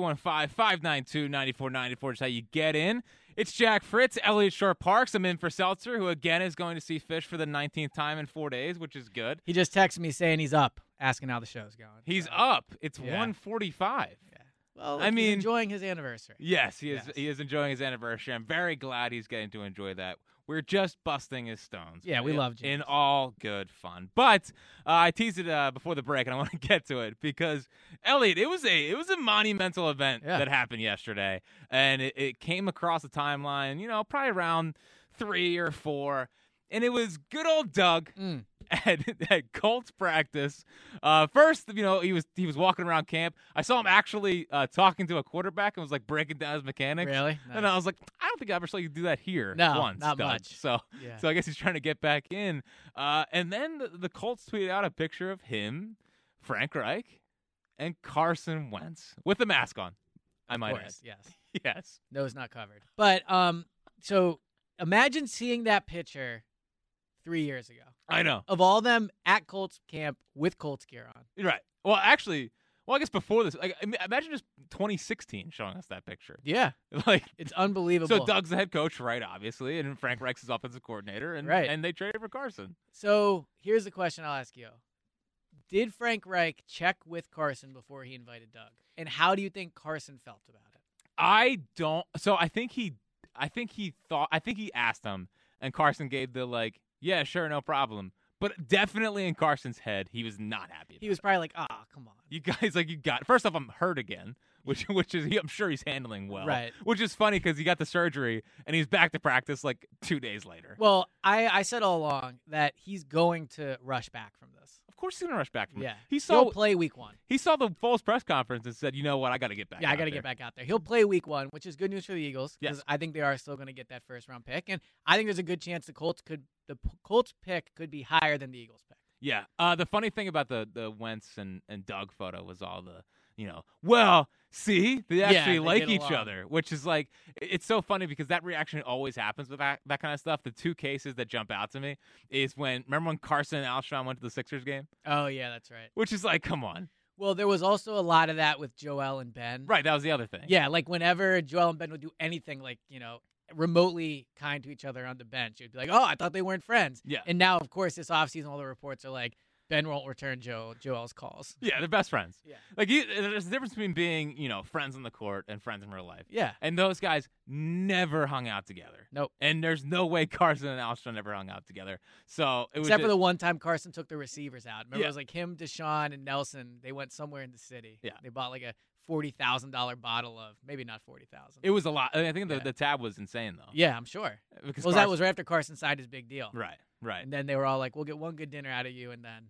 215-592-9494 is how you get in. It's Jack Fritz, Elliot Shore-Parks. I'm in for Seltzer, who again is going to see Fish for the 19th time in 4 days, which is good. He just texted me saying he's up, asking how the show's going. He's up. It's 1:45. Yeah. Well, I mean, he's enjoying his anniversary. Yes, he is. Yes. He is enjoying his anniversary. I'm very glad he's getting to enjoy that. We're just busting his stones. Yeah, we love James. In all good fun. But I teased it before the break, and I want to get to it because Elliot, it was a monumental event that happened yesterday, and it came across the timeline. Probably around 3 or 4, and it was good old Doug. At Colts practice. First, he was walking around camp. I saw him actually talking to a quarterback and was like breaking down his mechanics. Really? Nice. And I was like, I don't think I ever saw you do that here. No, once, not Doug. much. So I guess he's trying to get back in. And then the Colts tweeted out a picture of him, Frank Reich, and Carson Wentz with a mask on. I might add. Yes. Yes. Nose not covered. But so imagine seeing that picture 3 years ago. I know. Of all them at Colts camp with Colts gear on. Right. Well, actually, I guess before this, imagine just 2016 showing us that picture. Yeah. It's unbelievable. So Doug's the head coach, right, obviously, and Frank Reich's his offensive coordinator, and they traded for Carson. So here's the question I'll ask you. Did Frank Reich check with Carson before he invited Doug? And how do you think Carson felt about it? I don't. So I think he asked him, and Carson gave the yeah, sure, no problem. But definitely in Carson's head, he was not happy. He was probably like, come on. You guys, first off, I'm hurt again, which is, I'm sure he's handling well. Right. Which is funny because he got the surgery, and he's back to practice 2 days later. Well, I said all along that he's going to rush back from this. Of course he's going to rush back from it. Yeah. He'll play week 1. He saw the Foles press conference and said, you know what, I got to get back Yeah, I got to get back out there. He'll play week 1, which is good news for the Eagles because I think they are still going to get that first-round pick. And I think there's a good chance the Colts pick could be higher than the Eagles pick. Yeah. The funny thing about the Wentz and Doug photo was all the, well, see, they actually like each other, which is it's so funny because that reaction always happens with that kind of stuff. The two cases that jump out to me is remember when Carson and Alshon went to the Sixers game? Oh, yeah, that's right. Which is come on. Well, there was also a lot of that with Joel and Ben. Right, that was the other thing. Yeah, whenever Joel and Ben would do anything remotely kind to each other on the bench, you'd be like, oh, I thought they weren't friends. Yeah. And now, of course, this offseason, all the reports are Ben won't return Joel's calls. Yeah, they're best friends. Yeah. There's a difference between being, friends on the court and friends in real life. Yeah. And those guys never hung out together. Nope. And there's no way Carson and Alshon ever hung out together. So it was Except for the one time Carson took the receivers out. Remember, Yeah. it was him, Deshaun, and Nelson. They went somewhere in the city. Yeah. They bought a $40,000 bottle of, maybe not 40,000. It was a lot. I think the tab was insane though. Yeah, I'm sure. Because that was right after Carson signed his big deal. Right. And then they were all like, "We'll get one good dinner out of you, and then,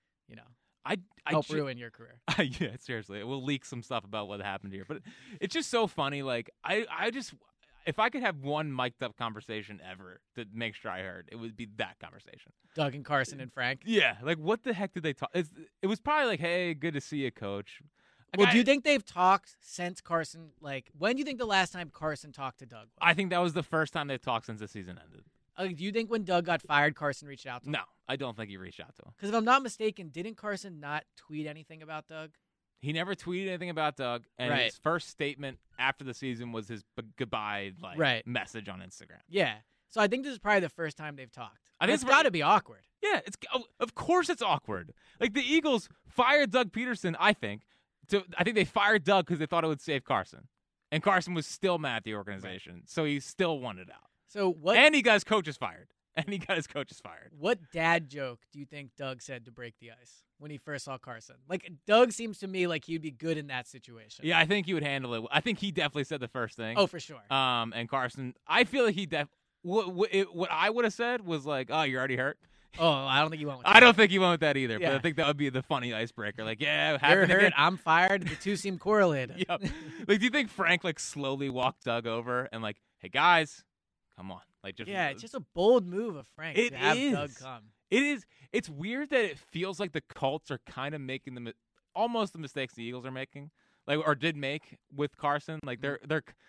I help ruin your career." Yeah, seriously, we'll leak some stuff about what happened here. But it's just so funny. Like I just, if I could have one mic'd up conversation ever to make sure I heard, it would be that conversation. Doug and Carson and Frank. Yeah, like what the heck did they talk? It was probably like, "Hey, good to see you, Coach." Well, do you think they've talked since Carson? Like, when do you think the last time Carson talked to Doug was? I think that was the first time they've talked since the season ended. Do you think when Doug got fired, Carson reached out to him? No, I don't think he reached out to him. Because if I'm not mistaken, didn't Carson not tweet anything about Doug? He never tweeted anything about Doug, and his first statement after the season was his goodbye message on Instagram. Yeah. So I think this is probably the first time they've talked. I think it's got to be awkward. Yeah, of course it's awkward. Like the Eagles fired Doug Peterson, I think they fired Doug because they thought it would save Carson. And Carson was still mad at the organization, so he still wanted out. And he got his coaches fired. What dad joke do you think Doug said to break the ice when he first saw Carson? Like, Doug seems to me like he'd be good in that situation. Yeah, I think he would handle it. I think he definitely said the first thing. Oh, for sure. And Carson, I feel like what I would have said was like, "Oh, you're already hurt." Oh, I don't think he went with that. I don't think he went with that either, Yeah. but I think that would be the funny icebreaker. Like, yeah, you're hurt, again. I'm fired. The two seem correlated. Yep. Like, do you think Frank slowly walked Doug over and like, "Hey guys, come on." Like, it's just a bold move of Frank to have Doug come. It is. It's weird that it feels like the Colts are kind of making almost the mistakes the Eagles are making, or did make with Carson. Like they're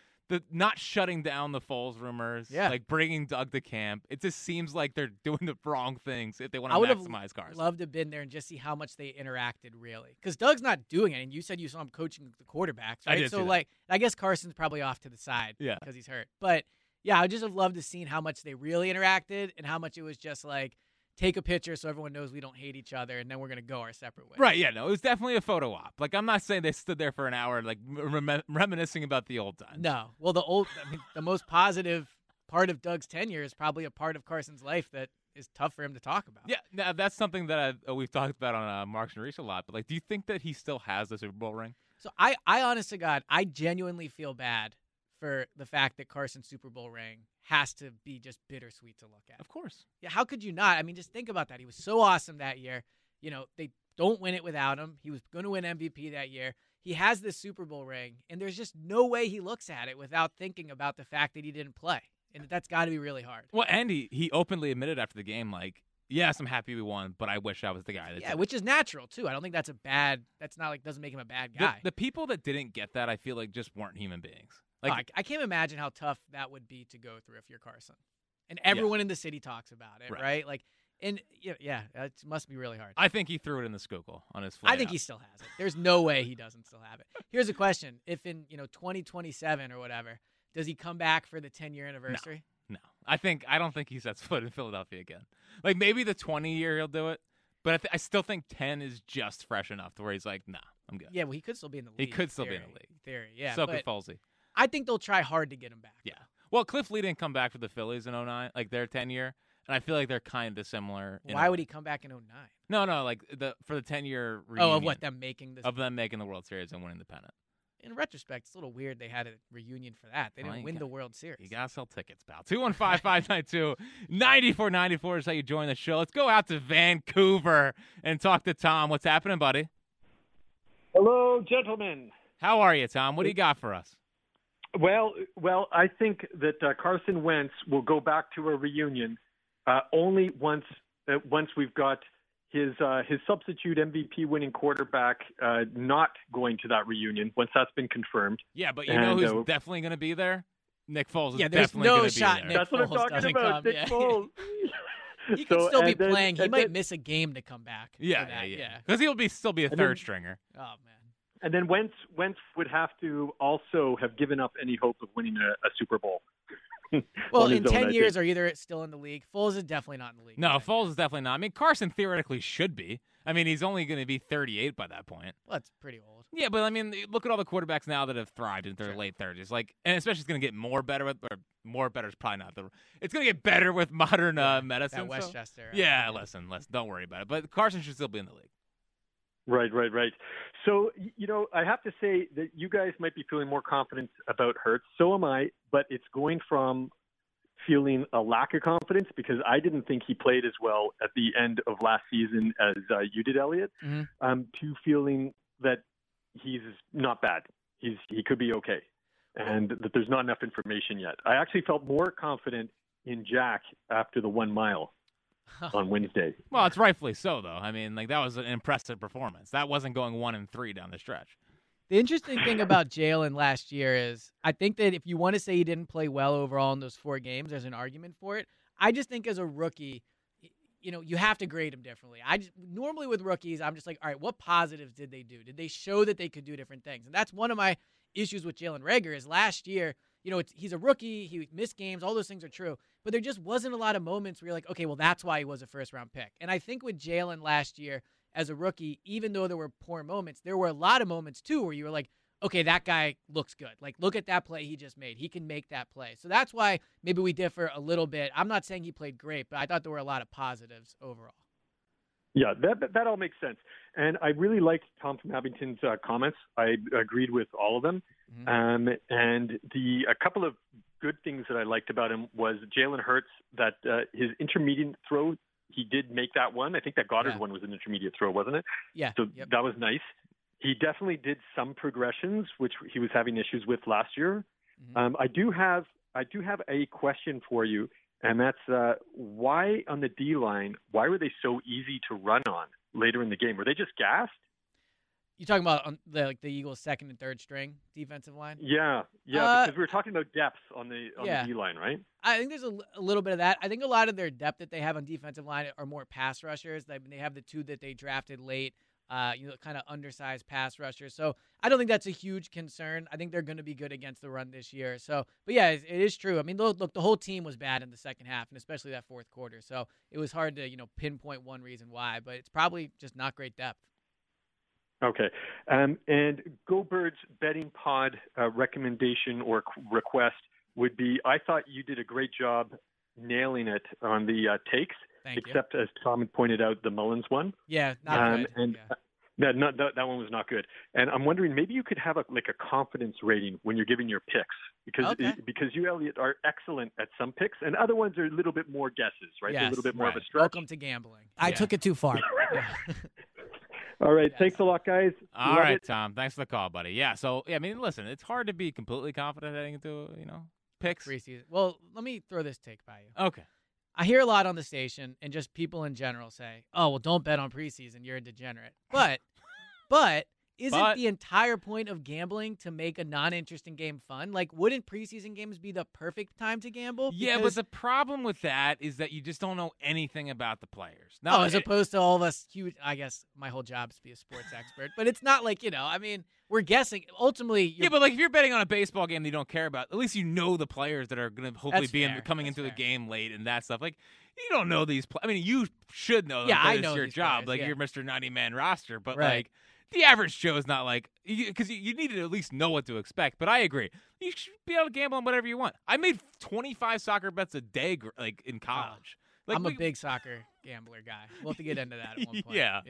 not shutting down the Foles rumors. Yeah. Like bringing Doug to camp. It just seems like they're doing the wrong things if they want to maximize Carson. I would have loved to have been there and just see how much they interacted really, because Doug's not doing it. And you said you saw him coaching the quarterbacks, right? I did so see that. I guess Carson's probably off to the side because he's hurt, but. Yeah, I would just have loved to seen how much they really interacted and how much it was just like, take a picture so everyone knows we don't hate each other, and then we're going to go our separate ways. Right, yeah, no, it was definitely a photo op. Like, I'm not saying they stood there for an hour, like, reminiscing about the old times. No. Well, the most positive part of Doug's tenure is probably a part of Carson's life that is tough for him to talk about. Yeah, now that's something that we've talked about on Marks and Reese a lot, but, like, do you think that he still has the Super Bowl ring? So I honest to God, I genuinely feel bad for the fact that Carson's Super Bowl ring has to be just bittersweet to look at. Of course. Yeah, how could you not? I mean, just think about that. He was so awesome that year. They don't win it without him. He was going to win MVP that year. He has this Super Bowl ring, and there's just no way he looks at it without thinking about the fact that he didn't play. And that's got to be really hard. Well, and he openly admitted after the game, like, yes, I'm happy we won, but I wish I was the guy. Yeah, which is natural, too. I don't think that's not doesn't make him a bad guy. The people that didn't get that, I feel like, just weren't human beings. Like, I can't imagine how tough that would be to go through if you're Carson. And everyone in the city talks about it, right? Like, and yeah, it must be really hard. I think he threw it in the Schuylkill on his flight. I think he still has it. There's no way he doesn't still have it. Here's a question. If in 2027 or whatever, does he come back for the 10-year anniversary? No. I don't think he sets foot in Philadelphia again. Like, maybe the 20-year he'll do it, but I still think 10 is just fresh enough to where he's like, nah, I'm good. Yeah, well, he could still be in the league. He could still be in the league. Theory, yeah. So could Folsey. I think they'll try hard to get him back. Yeah. Well, Cliff Lee didn't come back for the Phillies in 2009, like their 10-year, and I feel like they're kind of similar. Why would he come back in 2009? No, like for the 10-year reunion. Oh, of what, them making this? Of them making the World Series and winning the pennant. In retrospect, it's a little weird they had a reunion for that. They didn't win the World Series. You got to sell tickets, pal. 215-592-9494 is how you join the show. Let's go out to Vancouver and talk to Tom. What's happening, buddy? Hello, gentlemen. How are you, Tom? What do you got for us? Well, I think that Carson Wentz will go back to a reunion only once we've got his substitute MVP winning quarterback not going to that reunion. Once that's been confirmed. Yeah, but you know who's definitely going to be there? Nick Foles is definitely no going to be shot there. Nick That's what I'm Foles talking about. Nick Foles. He could still be playing. He might miss a game to come back. Yeah. Because he'll still be a third stringer. Oh man. And then Wentz would have to also have given up any hope of winning a Super Bowl. Well, in 10 years, are either still in the league? Foles is definitely not in the league. No, Foles is definitely not. I mean, Carson theoretically should be. I mean, he's only going to be 38 by that point. Well, that's pretty old. Yeah, but I mean, look at all the quarterbacks now that have thrived in their late 30s. Like, and especially it's going to get more better is probably not the. It's going to get better with modern medicine. That Westchester. Yeah, listen, don't worry about it. But Carson should still be in the league. Right. So, I have to say that you guys might be feeling more confident about Hurts. So am I, but it's going from feeling a lack of confidence because I didn't think he played as well at the end of last season as you did, Elliot, to feeling that he's not bad. He could be okay, and that there's not enough information yet. I actually felt more confident in Jack after the 1 mile on Wednesday. Well, it's rightfully so, though. I mean, that was an impressive performance. That wasn't going 1-3 down the stretch. The interesting thing about Jalen last year is I think that if you want to say he didn't play well overall in those 4 games, there's an argument for it. I just think as a rookie, you have to grade him differently. Normally with rookies, I'm just like, all right, what positives did they do? Did they show that they could do different things? And that's one of my issues with Jalen Reagor is last year, he's a rookie, he missed games, all those things are true. But there just wasn't a lot of moments where you're like, okay, well, that's why he was a first-round pick. And I think with Jalen last year, as a rookie, even though there were poor moments, there were a lot of moments, too, where you were like, okay, that guy looks good. Like, look at that play he just made. He can make that play. So that's why maybe we differ a little bit. I'm not saying he played great, but I thought there were a lot of positives overall. Yeah, that all makes sense. And I really liked Tom from Abington's comments. I agreed with all of them. And a couple of good things that I liked about him was Jalen Hurts, that his intermediate throw, he did make that one. I think that Goddard one was an intermediate throw, wasn't it? Yeah. So that was nice. He definitely did some progressions, which he was having issues with last year. I do have a question for you, and that's why on the D-line, why were they so easy to run on later in the game? Were they just gassed? You talking about on the Eagles' second and third string defensive line? Yeah, because we were talking about depth on the D-line, right? I think there's a little bit of that. I think a lot of their depth that they have on defensive line are more pass rushers. They have the 2 that they drafted late, kind of undersized pass rushers. So I don't think that's a huge concern. I think they're going to be good against the run this year. So, but yeah, it is true. I mean, look, the whole team was bad in the second half, and especially that fourth quarter. So it was hard to pinpoint one reason why, but it's probably just not great depth. Okay. And Go Birds betting pod recommendation or request would be, I thought you did a great job nailing it on the takes, except as Tom had pointed out, the Mullins one. Yeah, not good. And that one was not good. And I'm wondering, maybe you could have a confidence rating when you're giving your picks, because you, Elliot, are excellent at some picks, and other ones are a little bit more guesses, right? Yes, a little bit more of a stretch. Welcome to gambling. I took it too far. All right. Thanks a lot, guys. All right, Tom. Thanks for the call, buddy. Yeah. So, I mean, listen, it's hard to be completely confident heading into, picks. Preseason. Well, let me throw this take by you. Okay. I hear a lot on the station and just people in general say, oh, well, don't bet on preseason. You're a degenerate. But isn't the entire point of gambling to make a non-interesting game fun? Like, wouldn't preseason games be the perfect time to gamble? Yeah, but the problem with that is that you just don't know anything about the players. No, as opposed to all of us huge, I guess my whole job is to be a sports expert. But it's not like, I mean, we're guessing. Ultimately, yeah, but like if you're betting on a baseball game that you don't care about, at least you know the players that are going to hopefully be coming into the game late and that stuff. Like, you don't know these I mean, you should know them. Yeah, I it's know your these job. players, like, you're Mr. 90-man roster. But, right. The average Joe is not like – because you need to at least know what to expect. But I agree. You should be able to gamble on whatever you want. I made 25 soccer bets a day in college. Like, I'm a big soccer gambler guy. We'll have to get into that at one point. Yeah.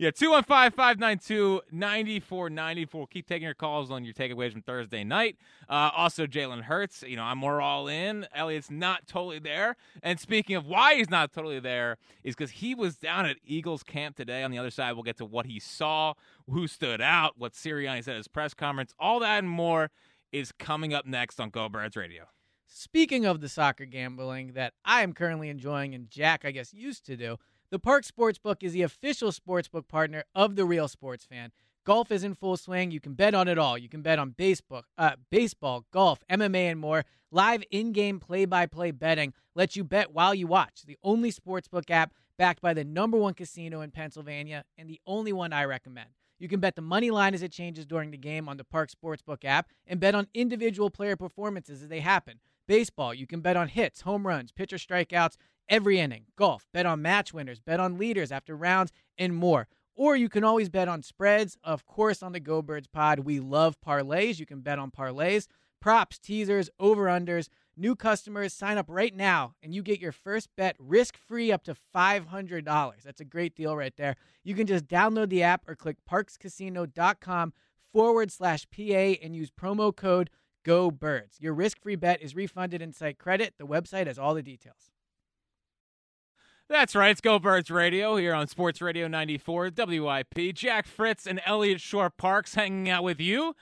215-592-9494. Keep taking your calls on your takeaways from Thursday night. Also, Jalen Hurts. We're all in. Elliot's not totally there. And speaking of why he's not totally there is because he was down at Eagles camp today. On the other side, we'll get to what he saw, who stood out, what Sirianni said at his press conference. All that and more is coming up next on Go Birds Radio. Speaking of the soccer gambling that I am currently enjoying and Jack, I guess, used to do, the Park Sportsbook is the official sportsbook partner of The Real Sports Fan. Golf is in full swing. You can bet on it all. You can bet on baseball, golf, MMA, and more. Live in-game play-by-play betting lets you bet while you watch. The only sportsbook app backed by the #1 casino in Pennsylvania and the only one I recommend. You can bet the money line as it changes during the game on the Park Sportsbook app and bet on individual player performances as they happen. Baseball, you can bet on hits, home runs, pitcher strikeouts, every inning. Golf, bet on match winners, bet on leaders after rounds, and more. Or you can always bet on spreads. Of course, on the Go Birds pod, we love parlays. You can bet on parlays. props, teasers, over-unders. New customers sign up right now, and you get your first bet risk-free up to $500. That's a great deal right there. You can just download the app or click parkscasino.com/PA and use promo code GOBIRDS. Your risk-free bet is refunded in site credit. The website has all the details. That's right. It's Go Birds Radio here on Sports Radio 94 WIP. Jack Fritz and Elliot Shore-Parks hanging out with you.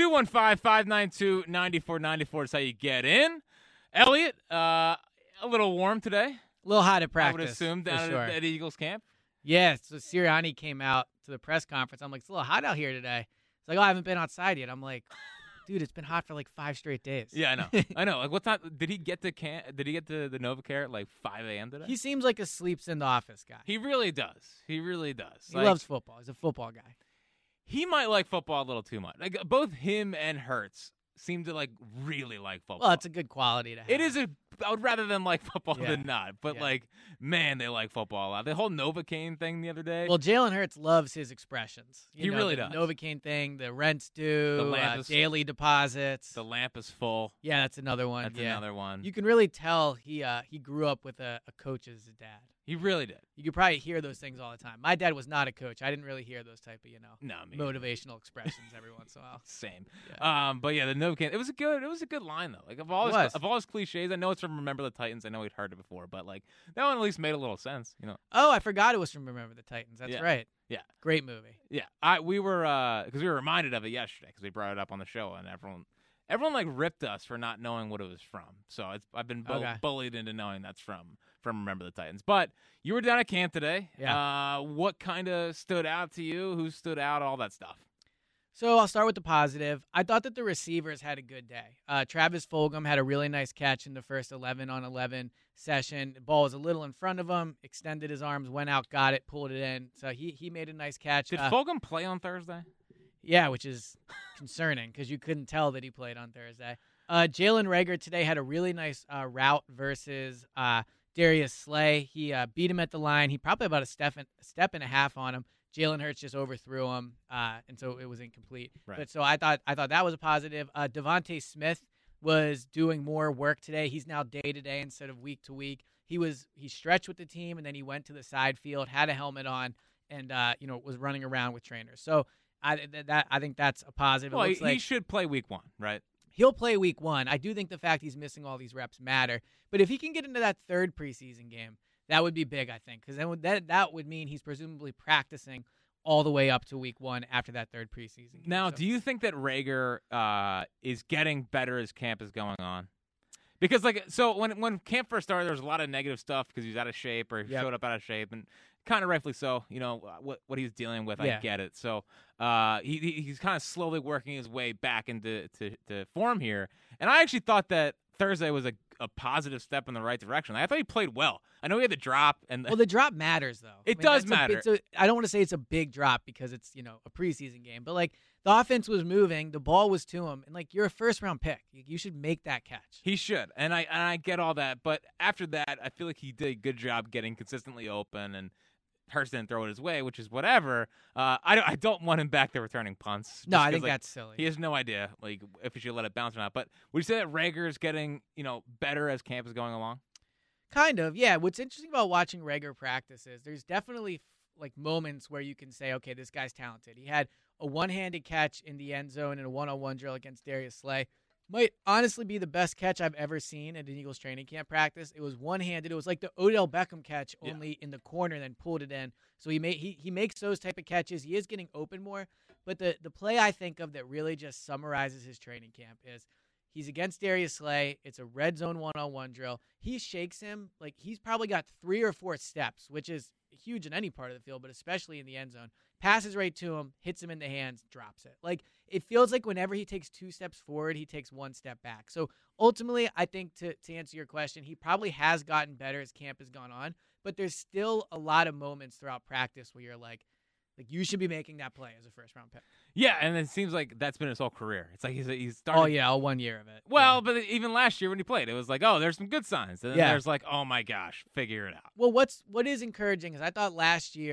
215-592-9494 is how you get in. Elliot, a little warm today. A little hot at practice. I would assume down at Eagles camp. Yeah, so Sirianni came out to the press conference. I'm like, it's a little hot out here today. It's like, oh, I haven't been outside yet. I'm like, dude, it's been hot for like 5 straight days. Yeah, I know. I know. Like, what time did he get to Did he get to the NovaCare at like 5 a.m. today? He seems like a sleeps in the office guy. He really does. He really does. He loves football. He's a football guy. He might like football a little too much. Like, both him and Hurts seem to like really like football. Well, it's a good quality to have. It is I would rather them like football Yeah. than not. But like, man, they like football a lot. The whole Novocaine thing the other day. Well, Jalen Hurts loves his expressions. He really the does. Novocaine thing, the rent's due, The lamp is daily deposits. the lamp is full. Yeah, that's another one. That's yeah. another one. You can really tell he grew up with a coach as a dad. He really did. You could probably hear those things all the time. My dad was not a coach. I didn't really hear those type of, motivational expressions every once in a while. Same. Yeah. But yeah, the Novocaine. It was a good line though. Like of all his cliches, I know it's from Remember the Titans. I know we'd heard it before, but like that one at least made a little sense. Oh, I forgot it was from Remember the Titans. That's Yeah. right. Yeah. Great movie. Yeah. We were because we were reminded of it yesterday because we brought it up on the show and everyone like ripped us for not knowing what it was from. So I've been bullied into knowing that's from Remember the Titans. But you were down at camp today. Yeah. What kind of stood out to you? Who stood out? All that stuff. So I'll start with the positive. I thought that the receivers had a good day. Travis Fulgham had a really nice catch in the first 11-on-11 session. The ball was a little in front of him, extended his arms, went out, got it, pulled it in. So he made a nice catch. Did Fulgham play on Thursday? Yeah, which is concerning because you couldn't tell that he played on Thursday. Jalen Reagor today had a really nice route versus Darius Slay. He beat him at the line. He probably about a step and a half on him. Jalen Hurts just overthrew him, and so it was incomplete. Right. But so I thought that was a positive. Devontae Smith was doing more work today. He's now day to day instead of week to week. He stretched with the team, and then he went to the side field, had a helmet on, and was running around with trainers. So I think that's a positive. Well, he should play week 1, right? He'll play week 1. I do think the fact he's missing all these reps matter. But if he can get into that third preseason game, that would be big, I think, because then that would mean he's presumably practicing all the way up to week 1 after that third preseason game. Now, do you think that Reagor is getting better as camp is going on? Because when camp first started, there was a lot of negative stuff because he was out of shape or he showed up out of shape, and kind of rightfully so. What he's dealing with, I get it. So he's kind of slowly working his way back into form here, and I actually thought that Thursday was a positive step in the right direction. I thought he played well. I know he had the drop, well, the drop matters though. It does matter. I don't want to say it's a big drop because it's a preseason game, but like the offense was moving, the ball was to him, and like you're a first round pick, you should make that catch. He should, and I get all that, but after that, I feel like he did a good job getting consistently open, and Hurts didn't throw it his way, which is whatever. I don't want him back there returning punts. No, I think that's silly. He has no idea if he should let it bounce or not. But would you say that Reagor is getting better as camp is going along? Kind of, yeah. What's interesting about watching Reagor practice is there's definitely moments where you can say, okay, this guy's talented. He had a one-handed catch in the end zone in a one-on-one drill against Darius Slay. Might honestly be the best catch I've ever seen at an Eagles training camp practice. It was one-handed. It was like the Odell Beckham catch, only in the corner, then pulled it in. So he makes those type of catches. He is getting open more. But the play I think of that really just summarizes his training camp is he's against Darius Slay. It's a red zone one-on-one drill. He shakes him. He's probably got 3 or 4 steps, which is huge in any part of the field, but especially in the end zone. Passes right to him, hits him in the hands, drops it. It feels like whenever he takes 2 steps forward, he takes 1 step back. So ultimately, I think to answer your question, he probably has gotten better as camp has gone on, but there's still a lot of moments throughout practice where you're like you should be making that play as a first-round pick. Yeah, and it seems like that's been his whole career. It's like he's starting. Oh, yeah, all 1 year of it. Well, but even last year when he played, it was like, oh, there's some good signs. And then there's like, oh, my gosh, figure it out. Well, what is encouraging is I thought last year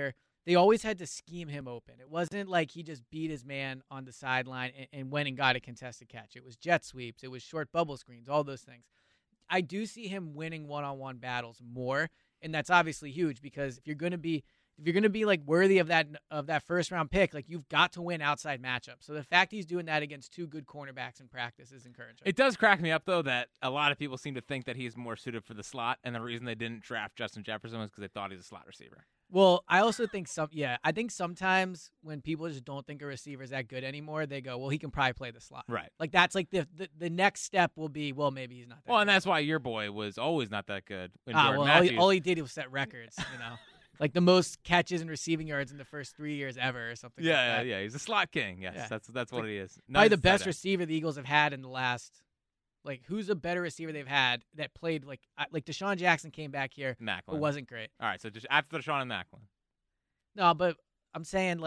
they always had to scheme him open. It wasn't like he just beat his man on the sideline and went and got a contested catch. It was jet sweeps. It was short bubble screens, all those things. I do see him winning one-on-one battles more, and that's obviously huge because if you're going to be like worthy of that first round pick, like you've got to win outside matchups. So the fact he's doing that against two good cornerbacks in practice is encouraging. It does crack me up though that a lot of people seem to think that he's more suited for the slot, and the reason they didn't draft Justin Jefferson was because they thought he's a slot receiver. Well, I also think I think sometimes when people just don't think a receiver is that good anymore, they go, well, he can probably play the slot. Right. Like that's like the next step will be, well, maybe he's not that good. And that's why your boy was always not that good. All he did was set records, like the most catches and receiving yards in the first 3 years ever or something like that. Yeah, he's a slot king. Yes, yeah. That's what he is. Probably the best receiver the Eagles have had in the last – like, who's a better receiver they've had that played like Deshaun Jackson came back here, Macklin. But wasn't great. All right, so just after Deshaun and Macklin. No, but I'm saying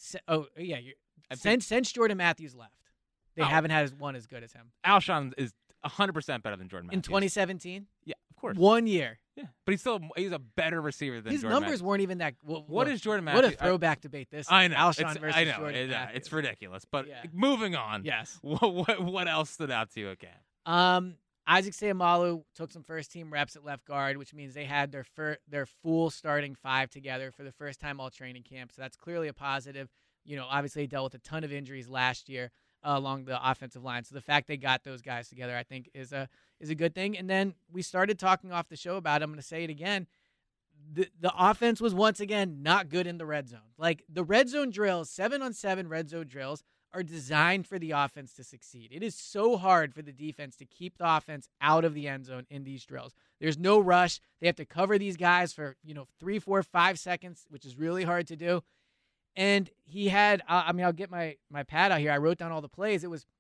since Jordan Matthews left, they haven't had one as good as him. Alshon is 100% better than Jordan Matthews. In 2017? Yeah, of course. 1 year. Yeah, but he's a better receiver than His Jordan numbers Matthews. Weren't even that. What is Jordan Matthews? What a throwback debate this is. I know. Alshon versus Jordan Matthews. It's ridiculous. But moving on. Yes. What else stood out to you again? Isaac Seumalo took some first-team reps at left guard, which means they had their full starting five together for the first time all training camp. So that's clearly a positive. Obviously they dealt with a ton of injuries last year along the offensive line. So the fact they got those guys together, I think, is a good thing. And then we started talking off the show about it. I'm going to say it again. The offense was once again not good in the red zone. Like the red zone drills, 7-on-7 red zone drills, are designed for the offense to succeed. It is so hard for the defense to keep the offense out of the end zone in these drills. There's no rush. They have to cover these guys for 3, 4, 5 seconds, which is really hard to do. And he had, I'll get my pad out here. I wrote down all the plays. It was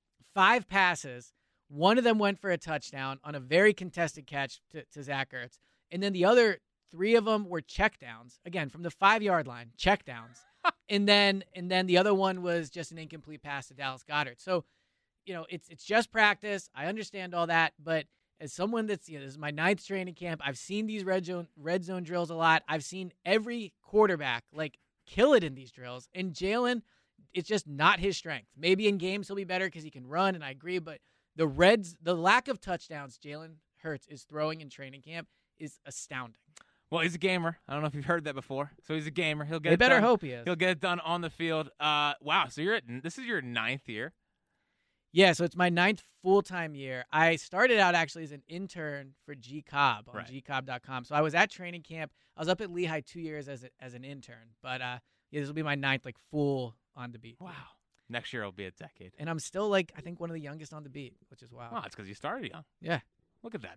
5 passes. One of them went for a touchdown on a very contested catch to Zach Ertz. And then the other 3 of them were checkdowns. Again, from the 5-yard line, checkdowns. And then the other one was just an incomplete pass to Dallas Goedert. So, it's just practice. I understand all that, but as someone that's this is my 9th training camp, I've seen these red zone drills a lot. I've seen every quarterback kill it in these drills. And Jalen, it's just not his strength. Maybe in games he'll be better because he can run, and I agree. But the lack of touchdowns Jalen Hurts is throwing in training camp is astounding. Well, he's a gamer. I don't know if you've heard that before. So he's a gamer. He'll get they it better done. Hope he is. He'll get it done on the field. Wow. So this is your 9th year. Yeah, so it's my 9th full-time year. I started out actually as an intern for GCobb on gcobb.com. So I was at training camp. I was up at Lehigh 2 years as an intern. But this will be my 9th full on the beat. Wow. Next year will be a decade. And I'm still I think one of the youngest on the beat, which is wild. Wow, it's because you started young. Yeah. Look at that.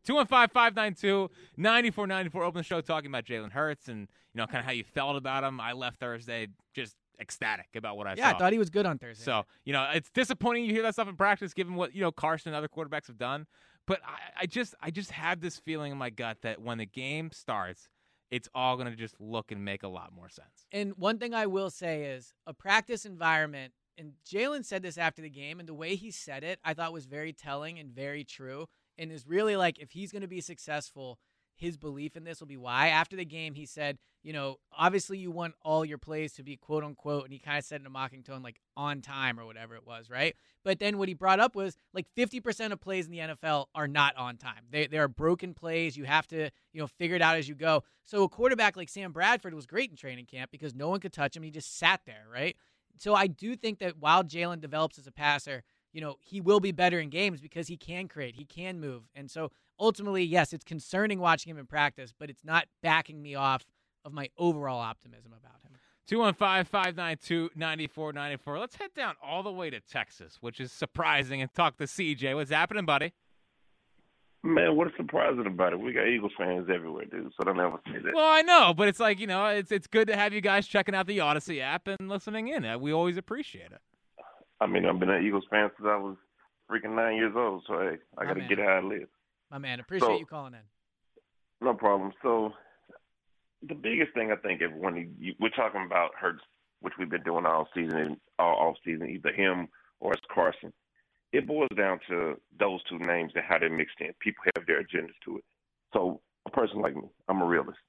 215-592-9494. Open the show talking about Jalen Hurts and, kind of how you felt about him. I left Thursday just ecstatic about what I saw. Yeah, I thought he was good on Thursday. So, it's disappointing you hear that stuff in practice given what, Carson and other quarterbacks have done. But I just have this feeling in my gut that when the game starts, it's all going to just look and make a lot more sense. And one thing I will say is a practice environment, and Jalen said this after the game, and the way he said it I thought was very telling and very true. And is really if he's going to be successful, his belief in this will be why. After the game, he said, obviously you want all your plays to be quote unquote, and he kind of said in a mocking tone, on time or whatever it was, right? But then what he brought up was 50% of plays in the NFL are not on time. They are broken plays. You have to, figure it out as you go. So a quarterback like Sam Bradford was great in training camp because no one could touch him. He just sat there, right? So I do think that while Jalen develops as a passer, he will be better in games because he can create, he can move. And so ultimately, yes, it's concerning watching him in practice, but it's not backing me off of my overall optimism about him. 215-592-9494. Let's head down all the way to Texas, which is surprising, and talk to CJ. What's happening, buddy? Man, what's surprising about it? We got Eagles fans everywhere, dude, so don't ever say that. Well, I know, but it's it's good to have you guys checking out the Odyssey app and listening in. We always appreciate it. I've been an Eagles fan since I was freaking 9 years old, so hey, I got to get how I live. My man, appreciate you calling in. No problem. So the biggest thing I think we're talking about Hurts, which we've been doing all season, all off season, either him or it's Carson. It boils down to those two names and how they're mixed in. People have their agendas to it. So a person like me, I'm a realist.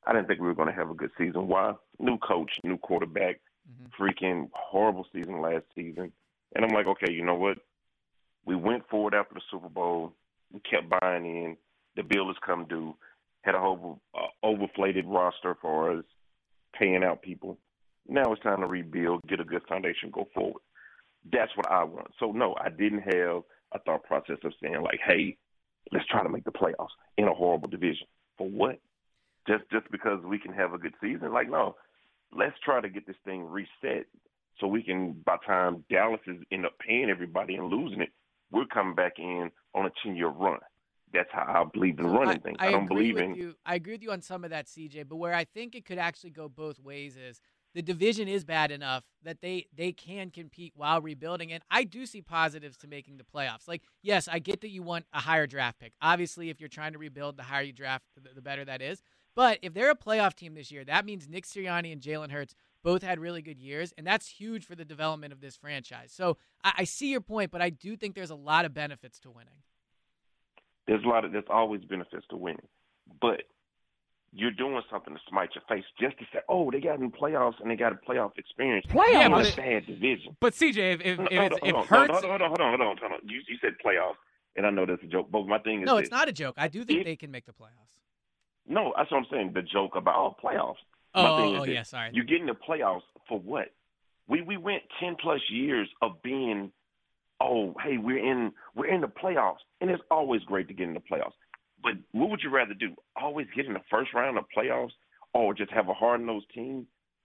I didn't think we were going to have a good season. Why? New coach, new quarterback, freaking horrible season last season. And I'm like, okay, you know what? We went forward after the Super Bowl. We kept buying in. The bill has come due. Had a whole overflated roster for us, paying out people. Now it's time to rebuild, get a good foundation, go forward. That's what I want. So, no, I didn't have a thought process of saying, like, hey, let's try to make the playoffs in a horrible division. For what? Just because we can have a good season? Like, no, let's try to get this thing reset so we can, by the time Dallas is end up paying everybody and losing it, we're coming back in on a 10-year run. That's how I believe in running things. I don't believe in. I agree with you on some of that, CJ, but where I think it could actually go both ways is the division is bad enough that they can compete while rebuilding. And I do see positives to making the playoffs. Like, yes, I get that you want a higher draft pick. Obviously, if you're trying to rebuild, the higher you draft, the better that is. But if they're a playoff team this year, that means Nick Sirianni and Jalen Hurts both had really good years, and that's huge for the development of this franchise. So I see your point, but I do think there's a lot of benefits to winning. There's always benefits to winning, but you're doing something to smite your face just to say, oh, they got in playoffs and they got a playoff experience. Playoffs, in a bad division. But CJ, if Hurts, hold on. You said playoffs, and I know that's a joke, but my thing is, no, it's not a joke. I do think they can make the playoffs. No, that's what I'm saying. The joke about playoffs. Yeah, sorry. You get in the playoffs for what? We went 10+ years of being, oh, hey, we're in the playoffs, and it's always great to get in the playoffs. But what would you rather do? Always get in the first round of playoffs, or just have a hard-nosed team,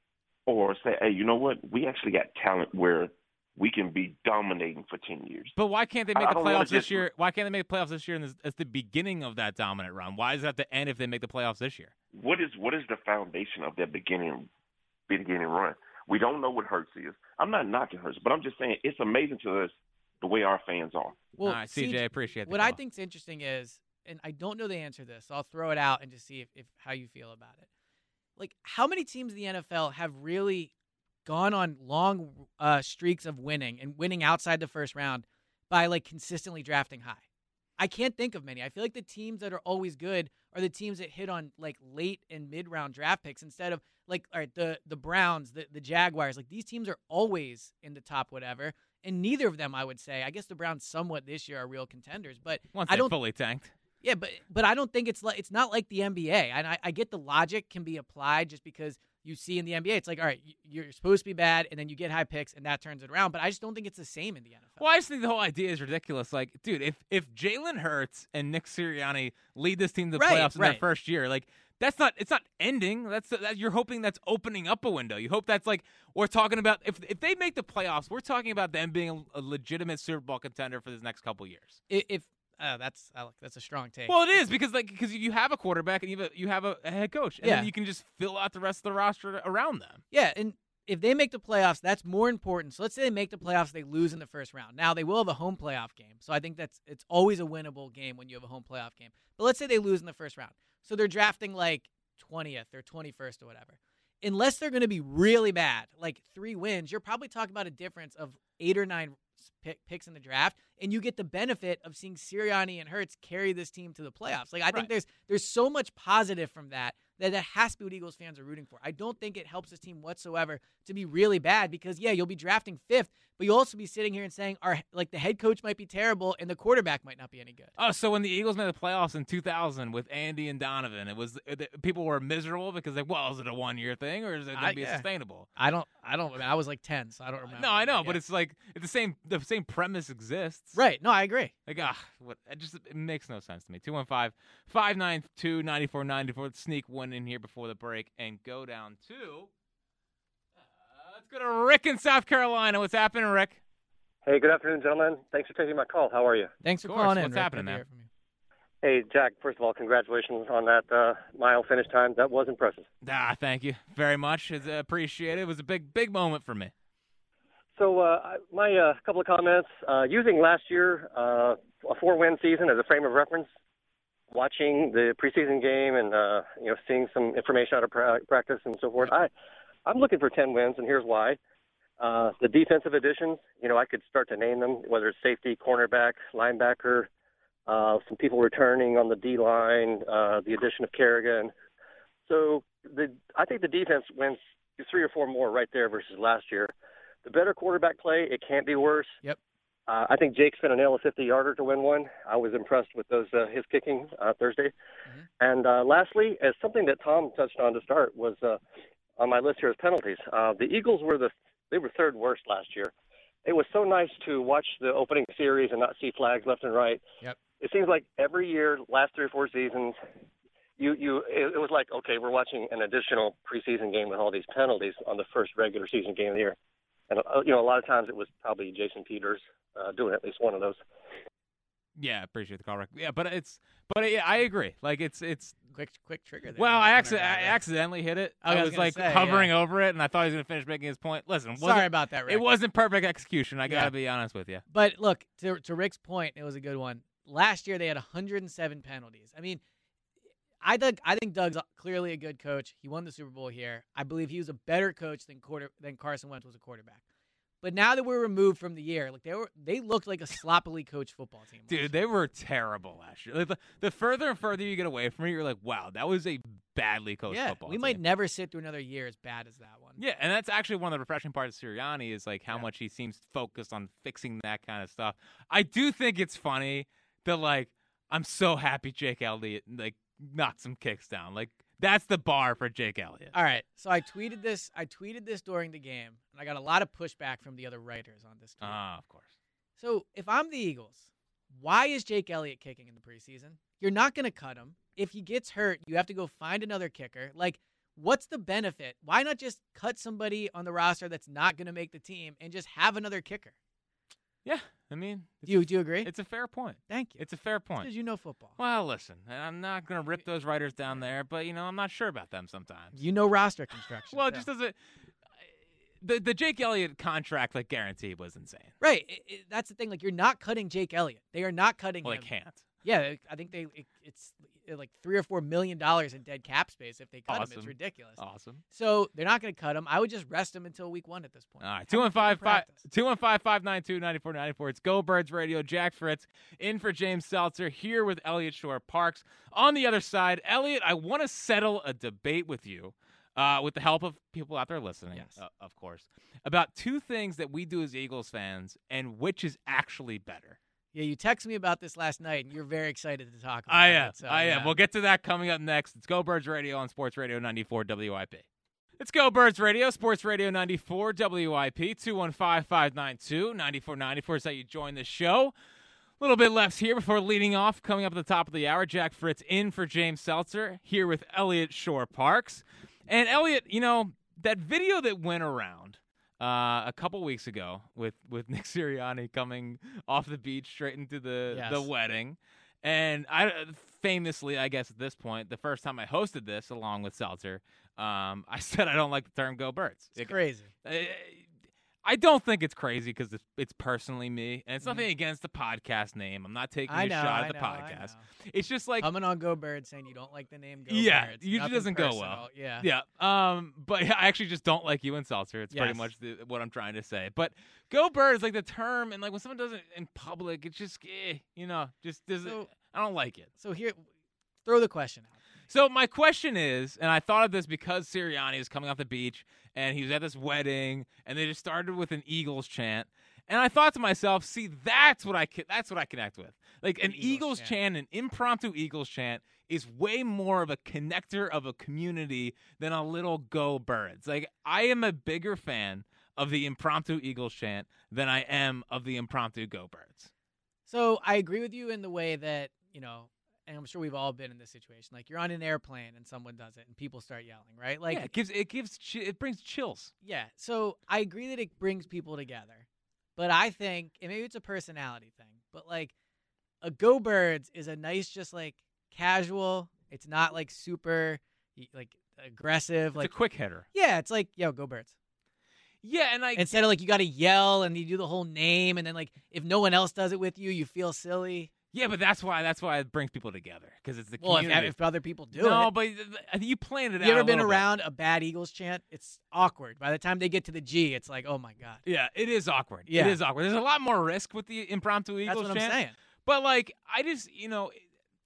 or say, hey, you know what? We actually got talent where we can be dominating for 10 years. But why can't they make the playoffs this year? Why can't they make the playoffs this year as the beginning of that dominant run? Why does it have to end if they make the playoffs this year? What is the foundation of that beginning run? We don't know what Hurts is. I'm not knocking Hurts, but I'm just saying it's amazing to us the way our fans are. Well, all right, CJ, I appreciate that. What I think's interesting is, and I don't know the answer to this, so I'll throw it out and just see if how you feel about it. Like, how many teams in the NFL have really gone on long streaks of winning and winning outside the first round by, like, consistently drafting high? I can't think of many. I feel like the teams that are always good are the teams that hit on, like, late and mid-round draft picks instead of, like, all right, the Browns, the Jaguars. Like, these teams are always in the top whatever, and neither of them, I would say. I guess the Browns somewhat this year are real contenders, but once they're fully tanked. Yeah, but I don't think it's not like the NBA. And I get the logic can be applied just because you see in the NBA, it's like, all right, you're supposed to be bad, and then you get high picks, and that turns it around. But I just don't think it's the same in the NFL. Well, I just think the whole idea is ridiculous. Like, dude, if Jalen Hurts and Nick Sirianni lead this team to the playoffs in their first year, like, it's not ending. You're hoping that's opening up a window. You hope that's like we're talking about if they make the playoffs, we're talking about them being a legitimate Super Bowl contender for the next couple years. That's a strong take. Well, it is because you have a quarterback and you have a head coach, and then you can just fill out the rest of the roster around them. Yeah, and if they make the playoffs, that's more important. So let's say they make the playoffs, they lose in the first round. Now they will have a home playoff game, so I think it's always a winnable game when you have a home playoff game. But let's say they lose in the first round, so they're drafting like 20th or 21st or whatever. Unless they're going to be really bad, like 3 wins, you're probably talking about a difference of 8 or 9 picks in the draft, and you get the benefit of seeing Sirianni and Hurts carry this team to the playoffs. Like, I think there's so much positive from that has to be what Eagles fans are rooting for. I don't think it helps this team whatsoever to be really bad because, yeah, you'll be drafting 5th, but you'll also be sitting here and saying, the head coach might be terrible and the quarterback might not be any good. Oh, so when the Eagles made the playoffs in 2000 with Andy and Donovan, people were miserable because, like, well, is it a 1-year thing or is it going to be sustainable? I was like 10, so I don't remember. No, I know, but it's like the same premise exists. Right. No, I agree. Like, it makes no sense to me. 215-592-9494. Let's sneak one in here before the break and go down to let's go to Rick in South Carolina. What's happening, Rick? Hey, good afternoon, gentlemen. Thanks for taking my call. How are you? Thanks for calling in. What's happening, man? Hey, Jack, first of all, congratulations on that mile finish time. That was impressive. Thank you very much. It's appreciated. It was a big moment for me. So my couple of comments. Using last year, a 4-win season as a frame of reference, watching the preseason game and seeing some information out of practice and so forth, I'm looking for 10 wins, and here's why. The defensive additions, I could start to name them, whether it's safety, cornerback, linebacker, some people returning on the D-line, the addition of Kerrigan. So I think the defense wins 3 or 4 more right there versus last year. The better quarterback play, it can't be worse. Yep. I think Jake's going to nail a 50-yarder to win one. I was impressed with his kicking Thursday. Mm-hmm. And lastly, as something that Tom touched on to start was on my list here is penalties. The Eagles were third worst last year. It was so nice to watch the opening series and not see flags left and right. Yep. It seems like every year, last 3 or 4 seasons, it was like, okay, we're watching an additional preseason game with all these penalties on the first regular season game of the year. And, a lot of times it was probably Jason Peters doing at least one of those. Yeah, I appreciate the call, Rick. Yeah, but yeah, I agree. Like it's quick trigger there. Well, I accidentally hit it. I was like hovering over it, and I thought he was going to finish making his point. Listen, sorry about that, Rick. It wasn't perfect execution. I got to be honest with you. But look, to Rick's point, it was a good one. Last year they had 107 penalties. I mean, I think Doug's clearly a good coach. He won the Super Bowl here. I believe he was a better coach than Carson Wentz was a quarterback. But now that we're removed from the year, like they looked like a sloppily coached football team. Dude, they were terrible last year. Like the further and further you get away from it, you're like, wow, that was a badly coached football team. We might never sit through another year as bad as that one. Yeah, and that's actually one of the refreshing parts of Sirianni is like how much he seems focused on fixing that kind of stuff. I do think it's funny that like I'm so happy Jake Elliott like knocked some kicks down. Like that's the bar for Jake Elliott. All right. So I tweeted this during the game, and I got a lot of pushback from the other writers on this tweet. Of course. So if I'm the Eagles, why is Jake Elliott kicking in the preseason? You're not going to cut him. If he gets hurt, you have to go find another kicker. Like, what's the benefit? Why not just cut somebody on the roster that's not going to make the team and just have another kicker? Yeah, I mean, do you agree? It's a fair point. Thank you. It's a fair point. Because you know football. Well, listen, I'm not going to rip those writers down there, but, I'm not sure about them sometimes. You know roster construction. Well, it just doesn't – the Jake Elliott contract, like, guarantee was insane. Right. That's the thing. Like, you're not cutting Jake Elliott. They are not cutting him. Well, they can't. Yeah, I think it's like $3 or $4 million in dead cap space if they cut him. It's ridiculous. Awesome. So they're not going to cut him. I would just rest him until week 1 at this point. All right, 215-592-9494. It's Go Birds Radio. Jack Fritz in for James Seltzer here with Elliott Shore-Parks. On the other side, Elliott, I want to settle a debate with you, with the help of people out there listening, of course, about 2 things that we do as Eagles fans and which is actually better. Yeah, you texted me about this last night, and you're very excited to talk about it. I am. We'll get to that coming up next. It's Go Birds Radio on Sports Radio 94 WIP. It's Go Birds Radio, Sports Radio 94 WIP, 215-592-9494 is how you join the show. A little bit left here before leading off. Coming up at the top of the hour, Jack Fritz in for James Seltzer, here with Elliott Shore-Parks. And Elliott, that video that went around a couple weeks ago with Nick Sirianni coming off the beach straight into the wedding. And I famously, I guess at this point, the first time I hosted this along with Seltzer, I said I don't like the term Go Birds. It's crazy. I don't think it's crazy because it's personally me, and it's nothing against the podcast name. I'm not taking a shot at the podcast. It's just like coming on Go Birds saying you don't like the name Go Birds. Yeah, it usually doesn't go well. Yeah. But I actually just don't like you and Seltzer. It's pretty much what I'm trying to say. But Go Birds, like the term, and like when someone does it in public, it's just just doesn't. I don't like it. So here, throw the question out. So my question is, and I thought of this because Sirianni is coming off the beach and he was at this wedding and they just started with an Eagles chant. And I thought to myself, see, that's what I connect with. Like an Eagles chant, an impromptu Eagles chant is way more of a connector of a community than a little Go Birds. Like I am a bigger fan of the impromptu Eagles chant than I am of the impromptu Go Birds. So I agree with you in the way that, and I'm sure we've all been in this situation. Like you're on an airplane and someone does it and people start yelling, right? Like it brings chills. Yeah. So I agree that it brings people together, but I think, and maybe it's a personality thing, but like a Go Birds is a nice, just like casual. It's not like super like aggressive. It's a quick hitter. Yeah. It's like, yo, Go Birds. Yeah, and instead of like you got to yell and you do the whole name, and then like if no one else does it with you, you feel silly. Yeah, but that's why it brings people together because it's the community. Well, if other people do it. No, but I think you planned it out. You ever been around a bad Eagles chant? It's awkward. By the time they get to the G, it's like, oh my god. Yeah, it is awkward. Yeah. It is awkward. There's a lot more risk with the impromptu Eagles chant. That's what I'm saying. But like, I just,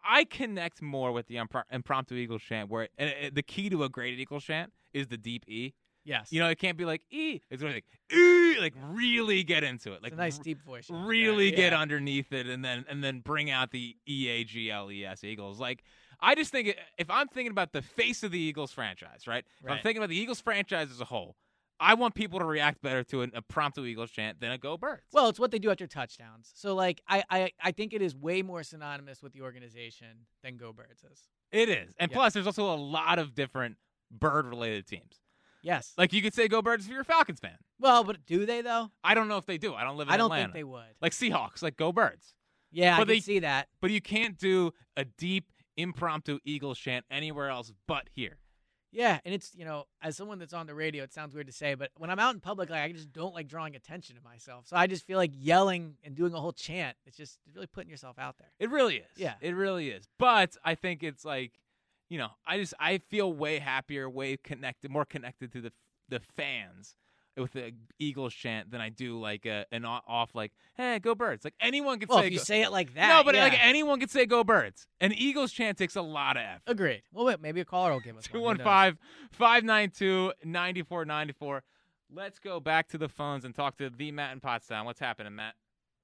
I connect more with the impromptu Eagles chant, where the key to a great Eagles chant is the deep E. Yes. You know, it can't be like E. It's really like E, like really get into it. Like it's a nice deep voice. Really get underneath it, and then bring out the EAGLES Eagles. Like, I just think if I'm thinking about the face of the Eagles franchise, right? If I'm thinking about the Eagles franchise as a whole, I want people to react better to an impromptu Eagles chant than a Go Birds. Well, it's what they do after touchdowns. So, like, I think it is way more synonymous with the organization than Go Birds is. It is. And plus, there's also a lot of different bird-related teams. Yes. Like, you could say Go Birds if you're a Falcons fan. Well, but do they, though? I don't know if they do. I don't live in Atlanta. Atlanta. I don't think they would. Like Seahawks, like Go Birds. Yeah, I can see that. But you can't do a deep, impromptu Eagles chant anywhere else but here. Yeah, and it's, you know, as someone that's on the radio, it sounds weird to say, but when I'm out in public, like, I just don't like drawing attention to myself. So I just feel like yelling and doing a whole chant, it's really putting yourself out there. It really is. Yeah. It really is. But I think it's like, you know, I feel way happier, way more connected to the fans with the Eagles chant than I do like an off like, hey, Go Birds. Like anyone can say. If you say it like that. No, but like anyone can say Go Birds. An Eagles chant takes a lot of effort. Agreed. Well, wait, maybe a caller will give us 215-592-9494. Let's go back to the phones and talk to the Matt in Pottstown. What's happening, Matt?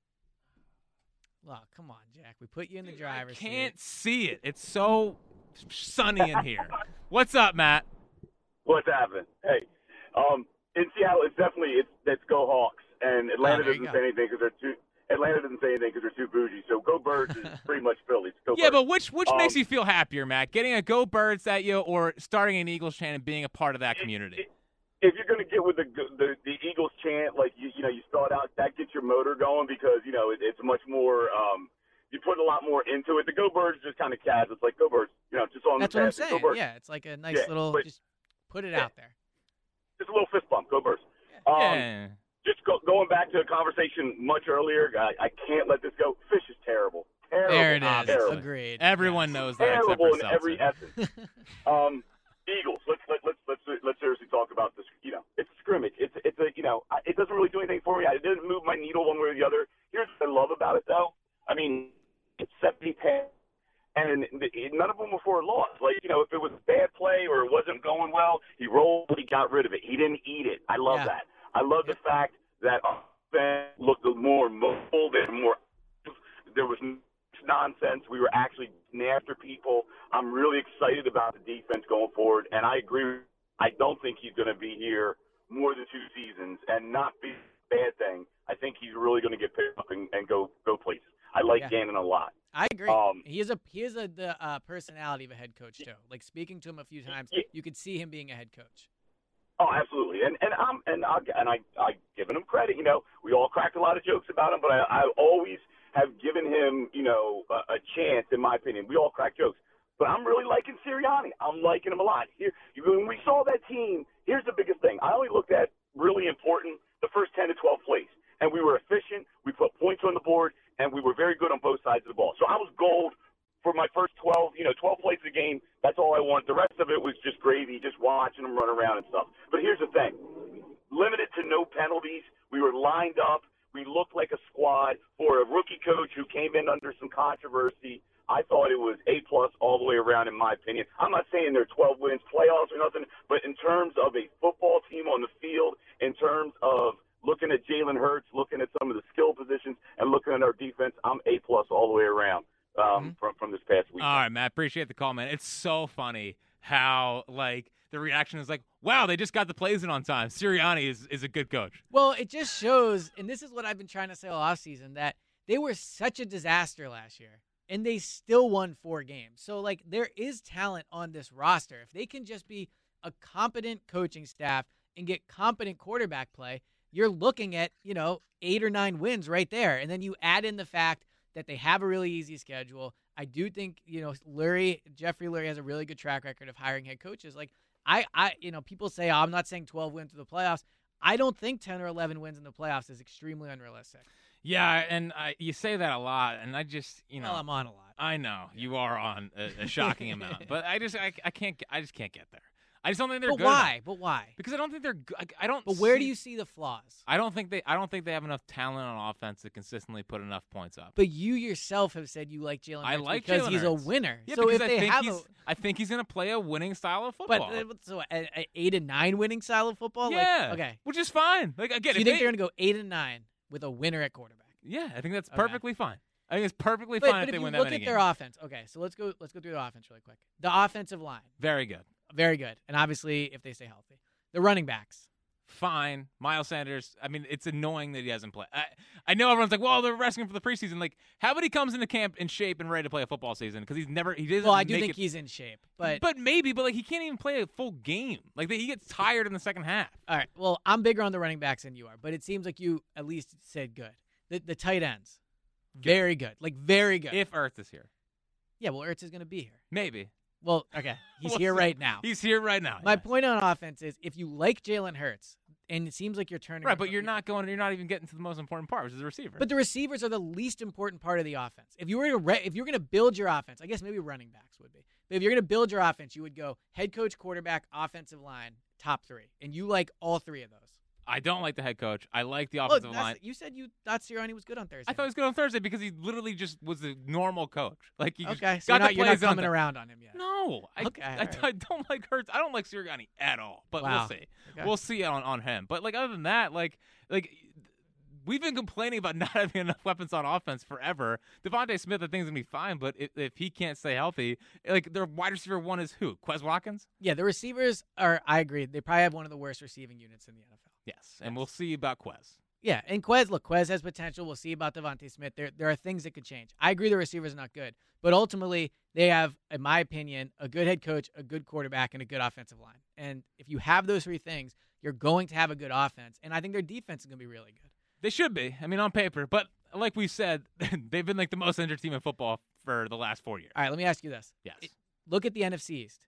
Well, come on, Jack. We put you in the driver's seat. I can't see it. It's so sunny in here. What's up, Matt? What's happening? Hey, in Seattle, it's Go Hawks, and Atlanta doesn't say anything because they're too bougie. So Go Birds is pretty much Philly. Yeah, but which makes you feel happier, Matt? Getting a Go Birds at you, or starting an Eagles chant and being a part of that community? If you're going to get with the Eagles chant, like you start out, that gets your motor going because it's much more. You put a lot more into it. The Go Birds just kind of casual. It's like Go Birds, just on. That's the what I'm pass, saying. Go Birds. Yeah, it's like a nice little. Just put it out there. Just a little fist bump. Go Birds. Just going back to a conversation much earlier, I can't let this go. Fish is terrible. Terrible. There it is. Terrible. Agreed. Everyone knows that. Terrible in every essence. Eagles. Let's seriously talk about this. It's a scrimmage. It doesn't really do anything for me. It didn't move my needle one way or the other. Here's what I love about it, though. I mean, it's 70-10, and none of them were for a loss. Like, if it was a bad play or it wasn't going well, he rolled, he got rid of it. He didn't eat it. I love that. I love the fact that our fans looked more mobile, there was nonsense. We were actually after people. I'm really excited about the defense going forward, and I agree. I don't think he's going to be here more than 2 seasons and not be a bad thing. I think he's really going to get picked up and go places. I like Gannon a lot. I agree. He is the personality of a head coach too. Like speaking to him a few times, you could see him being a head coach. Oh, absolutely. And I given him credit. We all cracked a lot of jokes about him, but I always have given him a chance. In my opinion, we all crack jokes. But I'm really liking Sirianni. I'm liking him a lot. When we saw that team, here's the biggest thing. I only looked at really important the first 10 to 12 plays. And we were efficient. We put points on the board, and we were very good on both sides of the ball. So I was gold for my first 12 plays of the game. That's all I want. The rest of it was just gravy, just watching them run around and stuff. But here's the thing. Limited to no penalties. We were lined up. We looked like a squad. For a rookie coach who came in under some controversy, I thought it was A+ all the way around, in my opinion. I'm not saying they're 12 wins, playoffs or nothing, but in terms of a football team on the field, in terms of looking at Jalen Hurts, looking at some of the skill positions, and looking at our defense, I'm A+ all the way around from this past week. All right, Matt, appreciate the call, man. It's so funny how, the reaction is like, wow, they just got the plays in on time. Sirianni is a good coach. Well, it just shows, and this is what I've been trying to say all offseason, that they were such a disaster last year, and they still won 4 games. So, there is talent on this roster. If they can just be a competent coaching staff and get competent quarterback play, you're looking at, 8 or 9 wins right there. And then you add in the fact that they have a really easy schedule. I do think, Jeffrey Lurie has a really good track record of hiring head coaches. People say, I'm not saying 12 wins to the playoffs. I don't think 10 or 11 wins in the playoffs is extremely unrealistic. Yeah, and you say that a lot, and I just, Well, I'm on a lot. I know you are on a shocking amount, but I just can't get there. I just don't think they're good. But why? Because I don't think they're good. I don't. But where do you see the flaws? I don't think they have enough talent on offense to consistently put enough points up. But you yourself have said you like Jalen Hurts I like because Jalen he's Hurts. a winner. Yeah, so if because they have I think he's going to play a winning style of football. But so an 8-9 winning style of football? Yeah. Like, okay. Which is fine. Like again, So you think they're going to go 8-9 with a winner at quarterback? Yeah, I think that's perfectly fine. I think it's perfectly fine if they win that many games. But if you look at their offense, okay, so let's go through the offense really quick. The offensive line, Very good. very good, and obviously if they stay healthy, the running backs, Fine. Miles Sanders, I mean, it's annoying that he hasn't played. I know everyone's like, well, they're resting him for the preseason. Like, how about he comes into camp in shape and ready to play a football season? Because he doesn't. Well, I do make think it, he's in shape, but maybe, but like he can't even play a full game. Like he gets tired in the second half. all right. Well, I'm bigger on the running backs than you are, but it seems like you at least said good. The tight ends, very good, like very good. If Ertz is here, yeah, well, Ertz is going to be here. maybe. Well, okay, he's We'll here see. right now. He's here right now. My yeah. point on offense is if you like Jalen Hurts, and it seems like you're turning Right, but you're not even getting to the most important part, which is the receiver. But the receivers are the least important part of the offense. If you were if you're going to build your offense, I guess maybe running backs would be. But if you're going to build your offense, you would go head coach, quarterback, offensive line, top 3, and you like all 3 of those. I don't like the head coach. I like the offensive line. You said you thought Sirianni was good on Thursday. I thought he was good on Thursday because he literally just was a normal coach. Like he just okay, so got you're the not plays coming around on him yet. No, I don't like Hurts. I don't like Sirianni at all. But Wow. we'll see. Okay. We'll see on him. But like other than that, like we've been complaining about not having enough weapons on offense forever. Devontae Smith, I think, is gonna be fine, but if he can't stay healthy, like their wide receiver one is who? Quez Watkins? Yeah, the receivers are. I agree. They probably have one of the worst receiving units in the NFL. Yes, and we'll see about Quez. Yeah, and Quez has potential. We'll see about Devontae Smith. There are things that could change. I agree the receivers are not good, but ultimately they have, in my opinion, a good head coach, a good quarterback, and a good offensive line. And if you have those 3 things, you're going to have a good offense. And I think their defense is going to be really good. They should be. I mean, on paper. But like we said, they've been like the most injured team in football for the last 4 years. All right, let me ask you this. Yes. Look at the NFC East.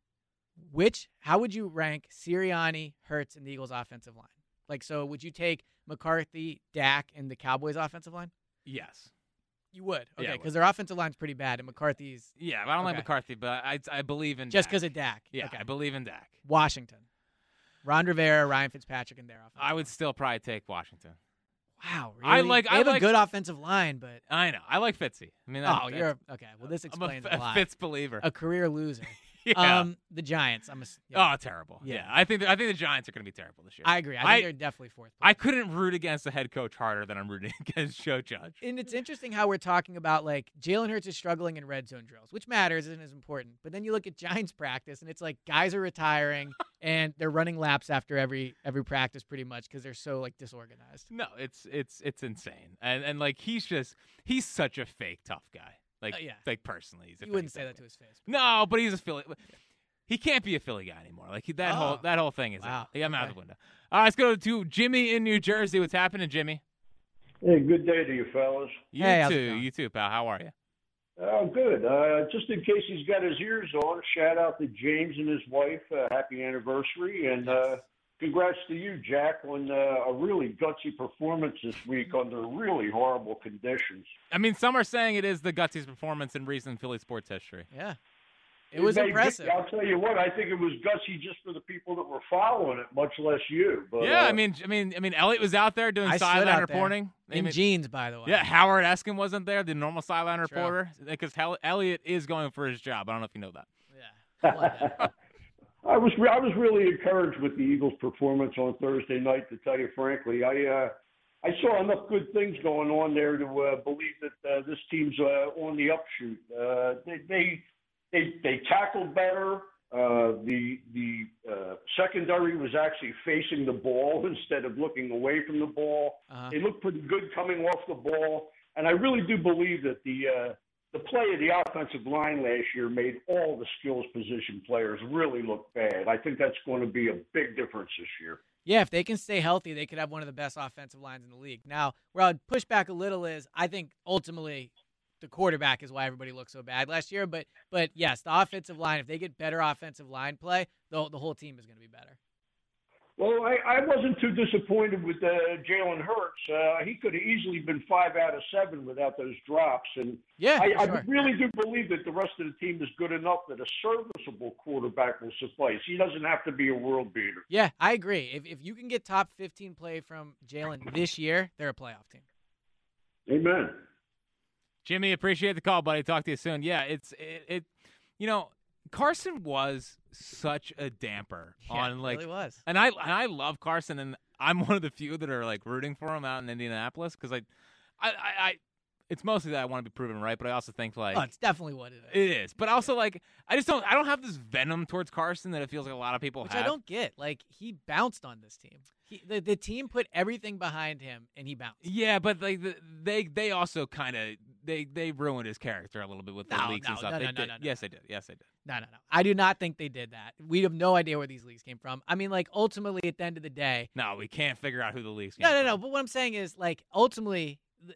How would you rank Sirianni, Hurts, and the Eagles' offensive line? Like, so would you take McCarthy, Dak, and the Cowboys' offensive line? Yes. You would? Yeah, Okay, I because their offensive line's pretty bad, and McCarthy's... Yeah, but I don't like Okay. McCarthy, but I believe in Just Dak. because of Dak. Yeah, Okay. I believe in Dak. Washington. Ron Rivera, Ryan Fitzpatrick, and their offensive I would still probably take Washington. Wow, really? They have a good offensive line, but... I know. I like Fitzy. I mean, you're... Okay, well, this explains I'm a lot. Fitz believer. A career loser. Yeah. The Giants. Oh, terrible. Yeah. Yeah. I think the Giants are going to be terrible this year. I agree. I think they're definitely 4th place. I couldn't root against the head coach harder than I'm rooting against Joe Judge. And it's interesting how we're talking about, like, Jalen Hurts is struggling in red zone drills, which matters, isn't as important. But then you look at Giants practice, and it's like guys are retiring, and they're running laps after every practice pretty much because they're so, like, disorganized. No, it's insane. And like, he's such a fake tough guy. Like, yeah. like personally. He's a You wouldn't fake say tough that to guy. his face. No, but he's a Philly. He can't be a Philly guy anymore. Like that whole thing is wow. I'm out the window. All right, let's go to Jimmy in New Jersey. What's happening, Jimmy? Hey, good day to you, fellas. You too, pal. How are you? Oh, good. Just in case he's got his ears on, shout out to James and his wife. Happy anniversary. And congrats to you, Jack, on a really gutsy performance this week under really horrible conditions. I mean, some are saying it is the gutsiest performance in recent Philly sports history. Yeah. It was impressive. I'll tell you what, I think it was gutsy just for the people that were following it, much less you. But, yeah, I mean, Elliot was out there doing sideline reporting in jeans, by the way. Yeah, Howard Eskin wasn't there, the normal sideline reporter, because Elliot is going for his job. I don't know if you know that. Yeah, I was really encouraged with the Eagles' performance on Thursday night. To tell you frankly, I saw enough good things going on there to believe that this team's on the upshoot. They tackled better. The secondary was actually facing the ball instead of looking away from the ball. They looked pretty good coming off the ball, and I really do believe that the play of the offensive line last year made all the skills position players really look bad. I think that's going to be a big difference this year. Yeah, if they can stay healthy, they could have one of the best offensive lines in the league. Now, where I'd push back a little is I think ultimately the quarterback is why everybody looked so bad last year. But yes, the offensive line, if they get better offensive line play, the whole team is going to be better. Well, I wasn't too disappointed with Jalen Hurts. He could have easily been 5 out of 7 without those drops. And I really do believe that the rest of the team is good enough that a serviceable quarterback will suffice. He doesn't have to be a world beater. Yeah, I agree. If you can get top 15 play from Jalen this year, they're a playoff team. Amen. Jimmy, appreciate the call, buddy. Talk to you soon. Yeah, Carson was such a damper on really was. And I love Carson, and I'm one of the few that are like rooting for him out in Indianapolis because I it's mostly that I want to be proven right, but I also think like it's definitely what it is. It is, but also like I don't have this venom towards Carson that it feels like a lot of people have. Which I don't get. Like he bounced on this team. The team put everything behind him, and he bounced. Yeah, but like they also kind of they ruined his character a little bit with the leaks and stuff. No. Yes, they did. No. I do not think they did that. We have no idea where these leaks came from. I mean, like ultimately, at the end of the day, no, we can't figure out who the leaks came from. No. But what I'm saying is, like, ultimately,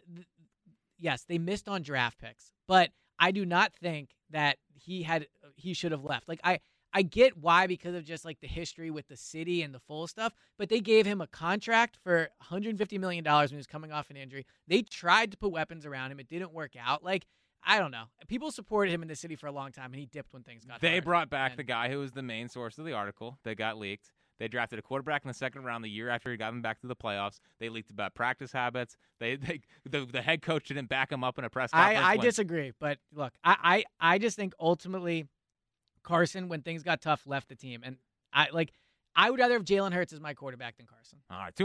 yes, they missed on draft picks, but I do not think that he should have left. Like I get why, because of just like the history with the city and the full stuff, but they gave him a contract for $150 million when he was coming off an injury. They tried to put weapons around him. It didn't work out. Like, I don't know. People supported him in the city for a long time, and he dipped when things got hard. They brought back the guy who was the main source of the article that got leaked. They drafted a quarterback in the second round the year after he got him back to the playoffs. They leaked about practice habits. The head coach didn't back him up in a press conference. I disagree, but look, I just think ultimately Carson, when things got tough, left the team. And I would rather have Jalen Hurts as my quarterback than Carson. All right,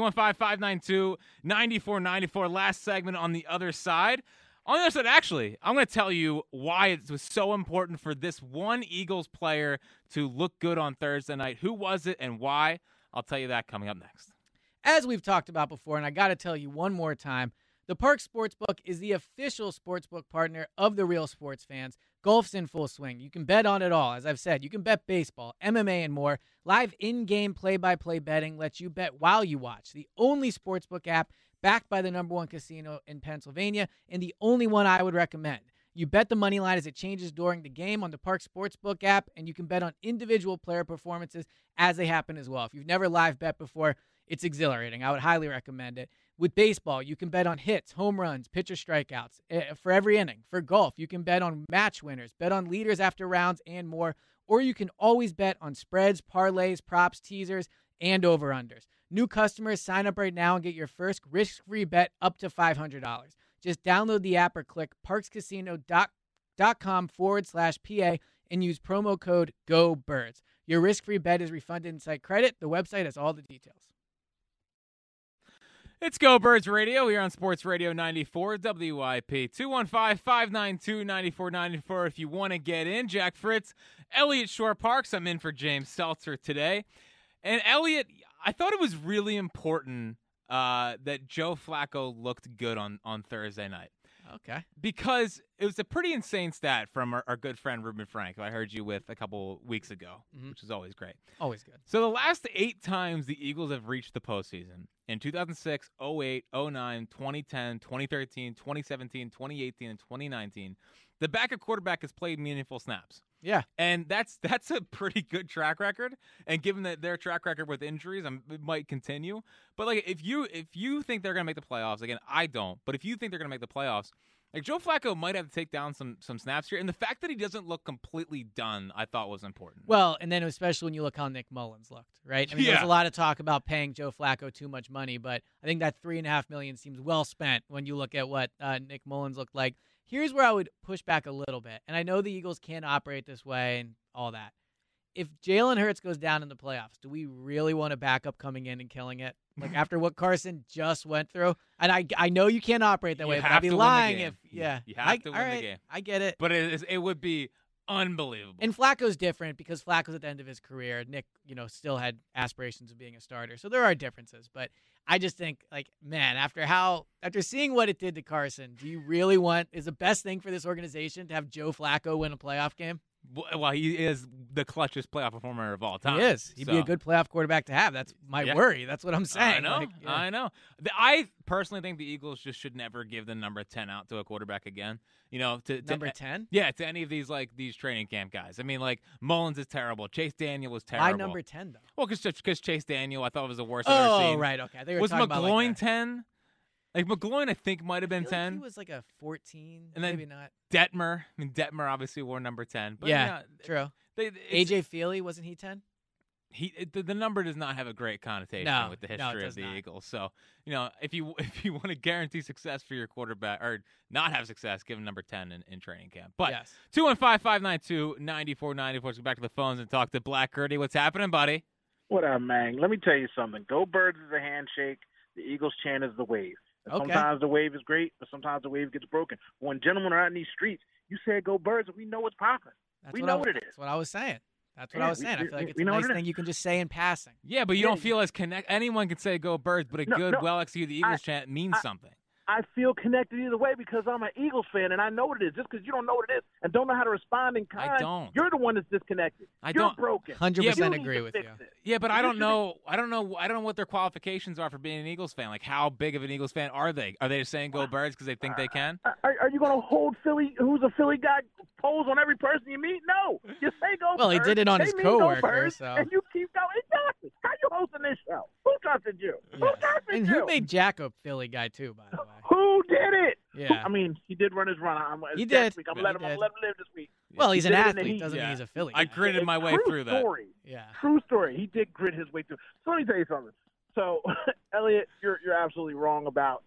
215-592-9494. Last segment on the other side. On the other side, actually, I'm going to tell you why it was so important for this one Eagles player to look good on Thursday night. Who was it and why? I'll tell you that coming up next. As we've talked about before, and I got to tell you one more time, the Parx Sportsbook is the official sportsbook partner of the Real Sports Fans. Golf's in full swing. You can bet on it all. As I've said, you can bet baseball, MMA, and more. Live in-game play-by-play betting lets you bet while you watch. The only sportsbook app backed by the #1 casino in Pennsylvania, and the only one I would recommend. You bet the money line as it changes during the game on the Parx Sportsbook app, and you can bet on individual player performances as they happen as well. If you've never live bet before, it's exhilarating. I would highly recommend it. With baseball, you can bet on hits, home runs, pitcher strikeouts for every inning. For golf, you can bet on match winners, bet on leaders after rounds, and more. Or you can always bet on spreads, parlays, props, teasers, and over-unders. New customers, sign up right now and get your first risk-free bet up to $500. Just download the app or click parxcasino.com/PA and use promo code GOBIRDS. Your risk-free bet is refunded in site credit. The website has all the details. It's Go Birds Radio here on Sports Radio 94 WIP. 215-592-9494 if you want to get in. Jack Fritz, Elliot Shore-Parks. I'm in for James Seltzer today. And Elliot, I thought it was really important that Joe Flacco looked good on Thursday night. Okay. Because it was a pretty insane stat from our good friend Ruben Frank, who I heard you with a couple weeks ago, which is always great. Always good. So the last 8 times the Eagles have reached the postseason, in 2006, 08, 09, 2010, 2013, 2017, 2018, and 2019, the backup quarterback has played meaningful snaps. Yeah. And that's a pretty good track record. And given that their track record with injuries, it might continue. But like if you think they're going to make the playoffs, again, I don't. But if you think they're going to make the playoffs, like Joe Flacco might have to take down some snaps here. And the fact that he doesn't look completely done, I thought was important. Well, and then especially when you look how Nick Mullins looked, right? I mean, There's a lot of talk about paying Joe Flacco too much money, but I think that $3.5 million seems well spent when you look at what Nick Mullins looked like. Here's where I would push back a little bit. And I know the Eagles can't operate this way and all that. If Jalen Hurts goes down in the playoffs, do we really want a backup coming in and killing it? Like after what Carson just went through? And I know you can't operate that way, but I'd be lying if you have to win the game. I get it. But it would be unbelievable. And Flacco's different because Flacco's at the end of his career. Nick, still had aspirations of being a starter. So there are differences, but I just think, man, after seeing what it did to Carson, do you really is the best thing for this organization to have Joe Flacco win a playoff game? Well, he is the clutchest playoff performer of all time. He is. He'd be a good playoff quarterback to have. That's my worry. That's what I'm saying. I know. I personally think the Eagles just should never give the number 10 out to a quarterback again. To number 10? Yeah, to any of these training camp guys. I mean, Mullins is terrible. Chase Daniel was terrible. Why number 10 though? Well, because Chase Daniel, I thought was the worst I've ever seen. Oh, right. Okay. They were was talking McGloin about 10? McGloin, I think, might have been 10. He was like a 14, and then maybe not. Detmer. Detmer obviously wore number 10. But true. AJ Feely, wasn't he 10? The number does not have a great connotation with the history of the Eagles. So, if you want to guarantee success for your quarterback or not have success, give him number 10 in training camp. But 215-592-9494. Let's go back to the phones and talk to Black Gertie. What's happening, buddy? What up, man? Let me tell you something. Go Birds is a handshake. The Eagles chant is the wave. Sometimes the wave is great, but sometimes the wave gets broken. When gentlemen are out in these streets, you say "Go Birds," and we know what's popping. We know what it is. That's what I was saying. I feel like it's a nice thing you can just say in passing. Yeah, but you don't feel as connected. Anyone can say "Go Birds," but well-executed Eagles chant means something. I feel connected either way because I'm an Eagles fan and I know what it is. Just because you don't know what it is and don't know how to respond in kind, I don't. You're the one that's disconnected. You're broken. 100% agree with you. Yeah, but I don't know what their qualifications are for being an Eagles fan. Like, how big of an Eagles fan are they? Are they just saying "Go Birds" because they think they can? Are you going to hold Philly? Who's a Philly guy? Pose on every person you meet? No, you say "Go Birds." Well, he did it on his coworker, so. And you keep going. Exactly. How you hosting this show? Who trusted you? Yes. Who trusted and you? who made Jack a Philly guy too? By the way, who did it? Yeah. I mean, he did run his run. He did. I'm gonna let him live this week. Well, he's an athlete. Doesn't mean he's a Philly guy. I gritted my way through that. Yeah. True story. He did grit his way through. So let me tell you something. So, Elliot, you're absolutely wrong about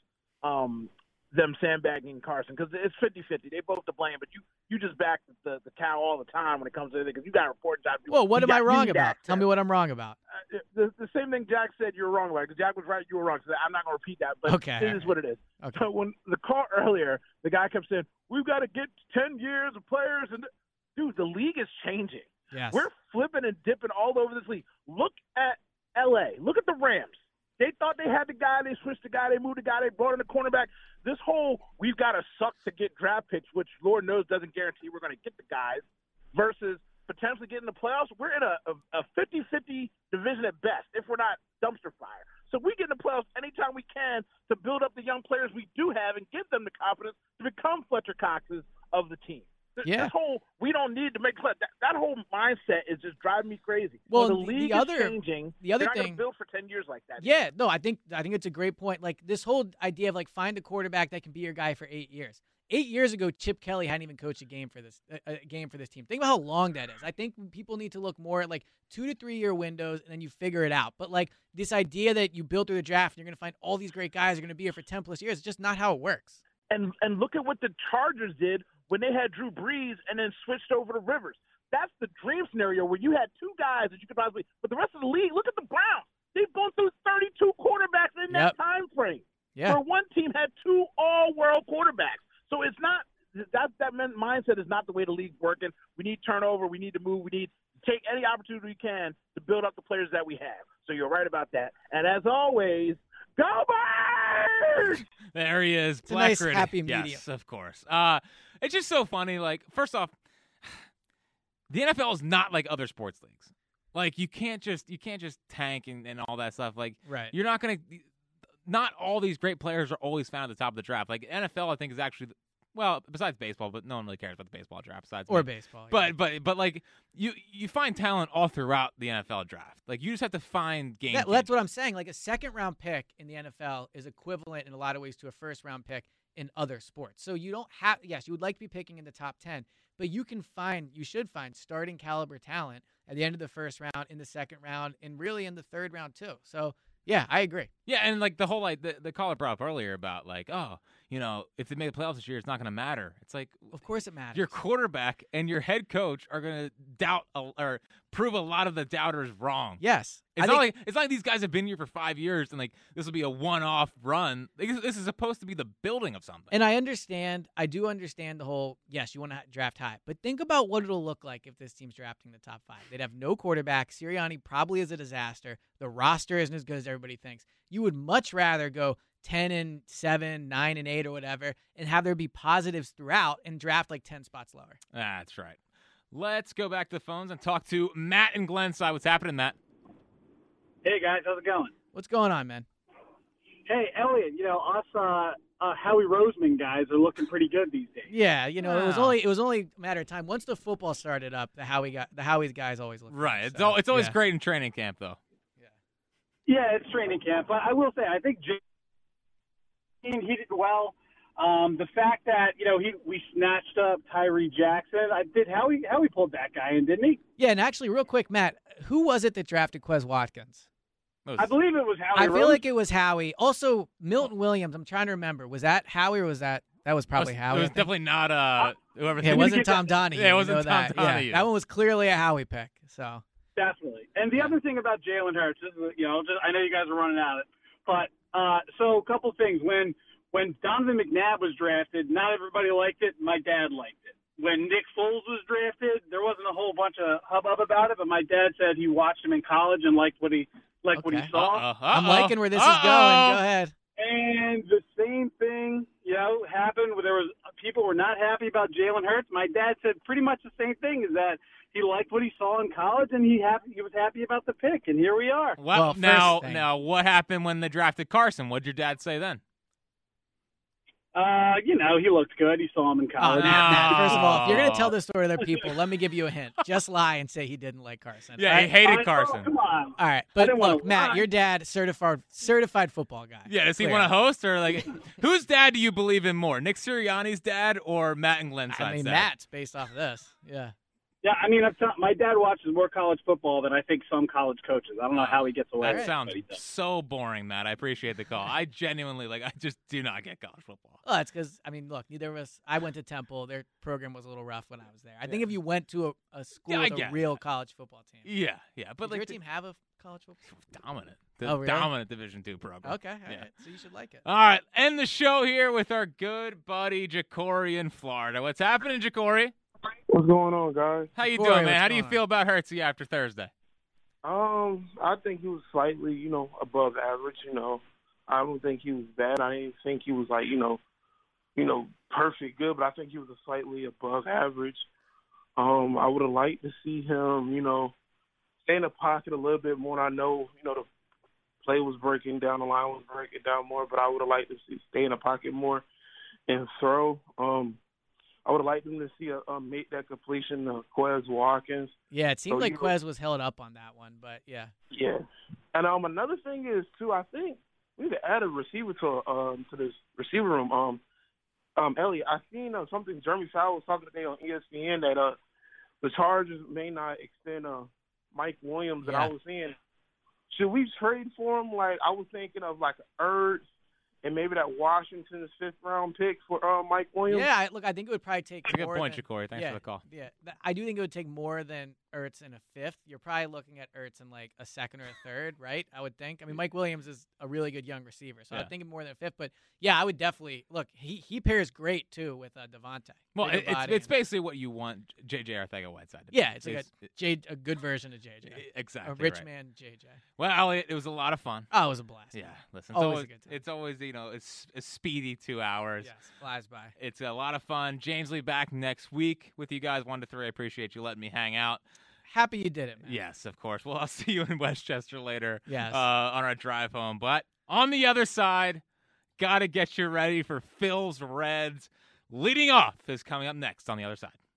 them sandbagging Carson because it's 50-50. They both to blame, but you just back the cow all the time when it comes to it because you got reports out. Well, what am I wrong about? Tell me what I'm wrong about. The same thing Jack said you're wrong about because Jack was right, you were wrong. So I'm not going to repeat that, but it is what it is. Okay. So when the call earlier, the guy kept saying, we've got to get 10 years of players. And dude, the league is changing. Yes. We're flipping and dipping all over this league. Look at L.A. Look at the Rams. They thought they had the guy. They switched the guy. They moved the guy. They brought in the cornerback. This whole we've got to suck to get draft picks, which Lord knows doesn't guarantee we're going to get the guys, versus potentially getting the playoffs. We're in a 50-50 division at best if we're not dumpster fire. So we get in the playoffs anytime we can to build up the young players we do have and give them the confidence to become Fletcher Coxes of the team. This whole we don't need to make that whole mindset is just driving me crazy. Well, the league is changing. The other They're not thing, going to build for 10 years like that. Yeah, no, I think it's a great point. Like this whole idea of find a quarterback that can be your guy for 8 years. 8 years ago, Chip Kelly hadn't even coached a game for this team. Think about how long that is. I think people need to look more at 2 to 3 year windows, and then you figure it out. But this idea that you build through the draft, and you're going to find all these great guys are going to be here for 10 plus years. It's just not how it works. And look at what the Chargers did when they had Drew Brees and then switched over to Rivers. That's the dream scenario where you had two guys that you could possibly – but the rest of the league, look at the Browns. They've gone through 32 quarterbacks in that time frame. Yeah. Where one team had 2 all-world quarterbacks. So it's not – that mindset is not the way the league's working. We need turnover. We need to move. We need to take any opportunity we can to build up the players that we have. So you're right about that. And as always – go Birds! There he is. It's a nice, happy medium. Yes, of course. It's just so funny. First off, the NFL is not like other sports leagues. You can't just tank and all that stuff. Right. You're not going to – not all these great players are always found at the top of the draft. NFL, I think, is actually – well, besides baseball, but no one really cares about the baseball draft besides me. Baseball. But you find talent all throughout the NFL draft. You just have to find games. That's what I'm saying. A second round pick in the NFL is equivalent in a lot of ways to a first round pick in other sports. So you don't have you would like to be picking in the top 10, but you should find starting caliber talent at the end of the first round, in the second round, and really in the third round too. So yeah, I agree. Yeah, and the whole the caller brought up earlier about if they make the playoffs this year, it's not going to matter. It's of course it matters. Your quarterback and your head coach are going to doubt or prove a lot of the doubters wrong. Yes, it's not like these guys have been here for 5 years and this will be a one-off run. This is supposed to be the building of something. And I do understand the whole. Yes, you want to draft high, but think about what it'll look like if this team's drafting the top 5. They'd have no quarterback. Sirianni probably is a disaster. The roster isn't as good as everybody thinks. You would much rather go 10-7, 9-8, or whatever, and have there be positives throughout and draft 10 spots lower. That's right. Let's go back to the phones and talk to Matt in Glenside. What's happening, Matt? Hey, guys. How's it going? What's going on, man? Hey, Elliot, us Howie Roseman guys are looking pretty good these days. Yeah, it was only a matter of time. Once the football started up, the Howie's guys always look right. good, It's always great in training camp, though. Yeah, it's training camp. But I will say, I think he did well. The fact that we snatched up Tyree Jackson, Howie pulled that guy in, didn't he? Yeah, and actually, real quick, Matt, who was it that drafted Quez Watkins? I believe it was Howie. I feel like it was Howie. Also, Milton Williams. I'm trying to remember. Was that Howie or was that was probably Howie? It was definitely not whoever. Yeah, it wasn't Tom Donahue. Yeah, it wasn't Tom Donahue. Yeah, that one was clearly a Howie pick. So definitely. And the other thing about Jalen Hurts is, I know you guys are running at it, but so a couple things. When Donovan McNabb was drafted, not everybody liked it. My dad liked it. When Nick Foles was drafted, there wasn't a whole bunch of hubbub about it, but my dad said he watched him in college and liked what he saw. I'm liking where this is going. Go ahead. And the same thing, happened where people were not happy about Jalen Hurts. My dad said pretty much the same thing, is that he liked what he saw in college and he was happy about the pick, and here we are. Well, now, what happened when they drafted Carson? What did your dad say then? He looked good. He saw him in college. Matt, first of all, if you're going to tell this story to other people, let me give you a hint. Just lie and say he didn't like Carson. Yeah, he hated Carson. Come on. All right, but look, Matt, your dad, certified football guy. Yeah, does he want to host or whose dad do you believe in more, Nick Sirianni's dad or Matt and Glenside's dad? Matt's based off of this. Yeah. Yeah, my dad watches more college football than I think some college coaches. I don't know how he gets away with it. That sounds so boring, Matt. I appreciate the call. I genuinely, I just do not get college football. Well, it's because, look, neither of us, I went to Temple. Their program was a little rough when I was there. I think if you went to a school with a real college football team. Yeah. But Does your team have a college football team? Dominant. Really? Dominant Division II program. Okay, all right. So you should like it. All right, end the show here with our good buddy Jacory in Florida. What's happening, Jacory? What's going on, guys? How you doing, man? How do you feel about Hurtsy after Thursday? I think he was slightly, above average. I don't think he was bad. I didn't think he was perfect good, but I think he was slightly above average. I would have liked to see him, stay in the pocket a little bit more. I know, the play was breaking down, the line was breaking down more, but I would have liked to see stay in the pocket more and throw. I would have liked him to see make that completion to Quez Watkins. Yeah, it seemed like Quez was held up on that one, but yeah. Yeah, and another thing is too, I think we need to add a receiver to this receiver room. Elliot, I seen something Jeremy Fowler was talking today on ESPN that the Chargers may not extend Mike Williams, and I was saying, should we trade for him? Like I was thinking of Ertz. And maybe that Washington's 5th-round pick for Mike Williams. Yeah, look, I think it would probably take That's a good point, Jacory. Thanks for the call. Yeah, I do think it would take more than Ertz in a 5th. You're probably looking at Ertz in a 2nd or a 3rd, right? I would think. Mike Williams is a really good young receiver, so I think more than a 5th. But, yeah, I would definitely – look, he pairs great, too, with Devontae. Well, it's basically what you want J.J. Arcega-Whiteside to be. Yeah, it's a good version of J.J. Exactly. A rich man J.J. Well, Elliot, it was a lot of fun. Oh, it was a blast. Yeah, listen, always a good time. It's always, it's a speedy 2 hours. Yes, flies by. It's a lot of fun. James Lee back next week with you guys 1 to 3. I appreciate you letting me hang out. Happy you did it, man. Yes, of course. Well, I'll see you in Westchester later. Yes. On our drive home. But on the other side, got to get you ready for Phil's Reds. Leading off is coming up next on the other side.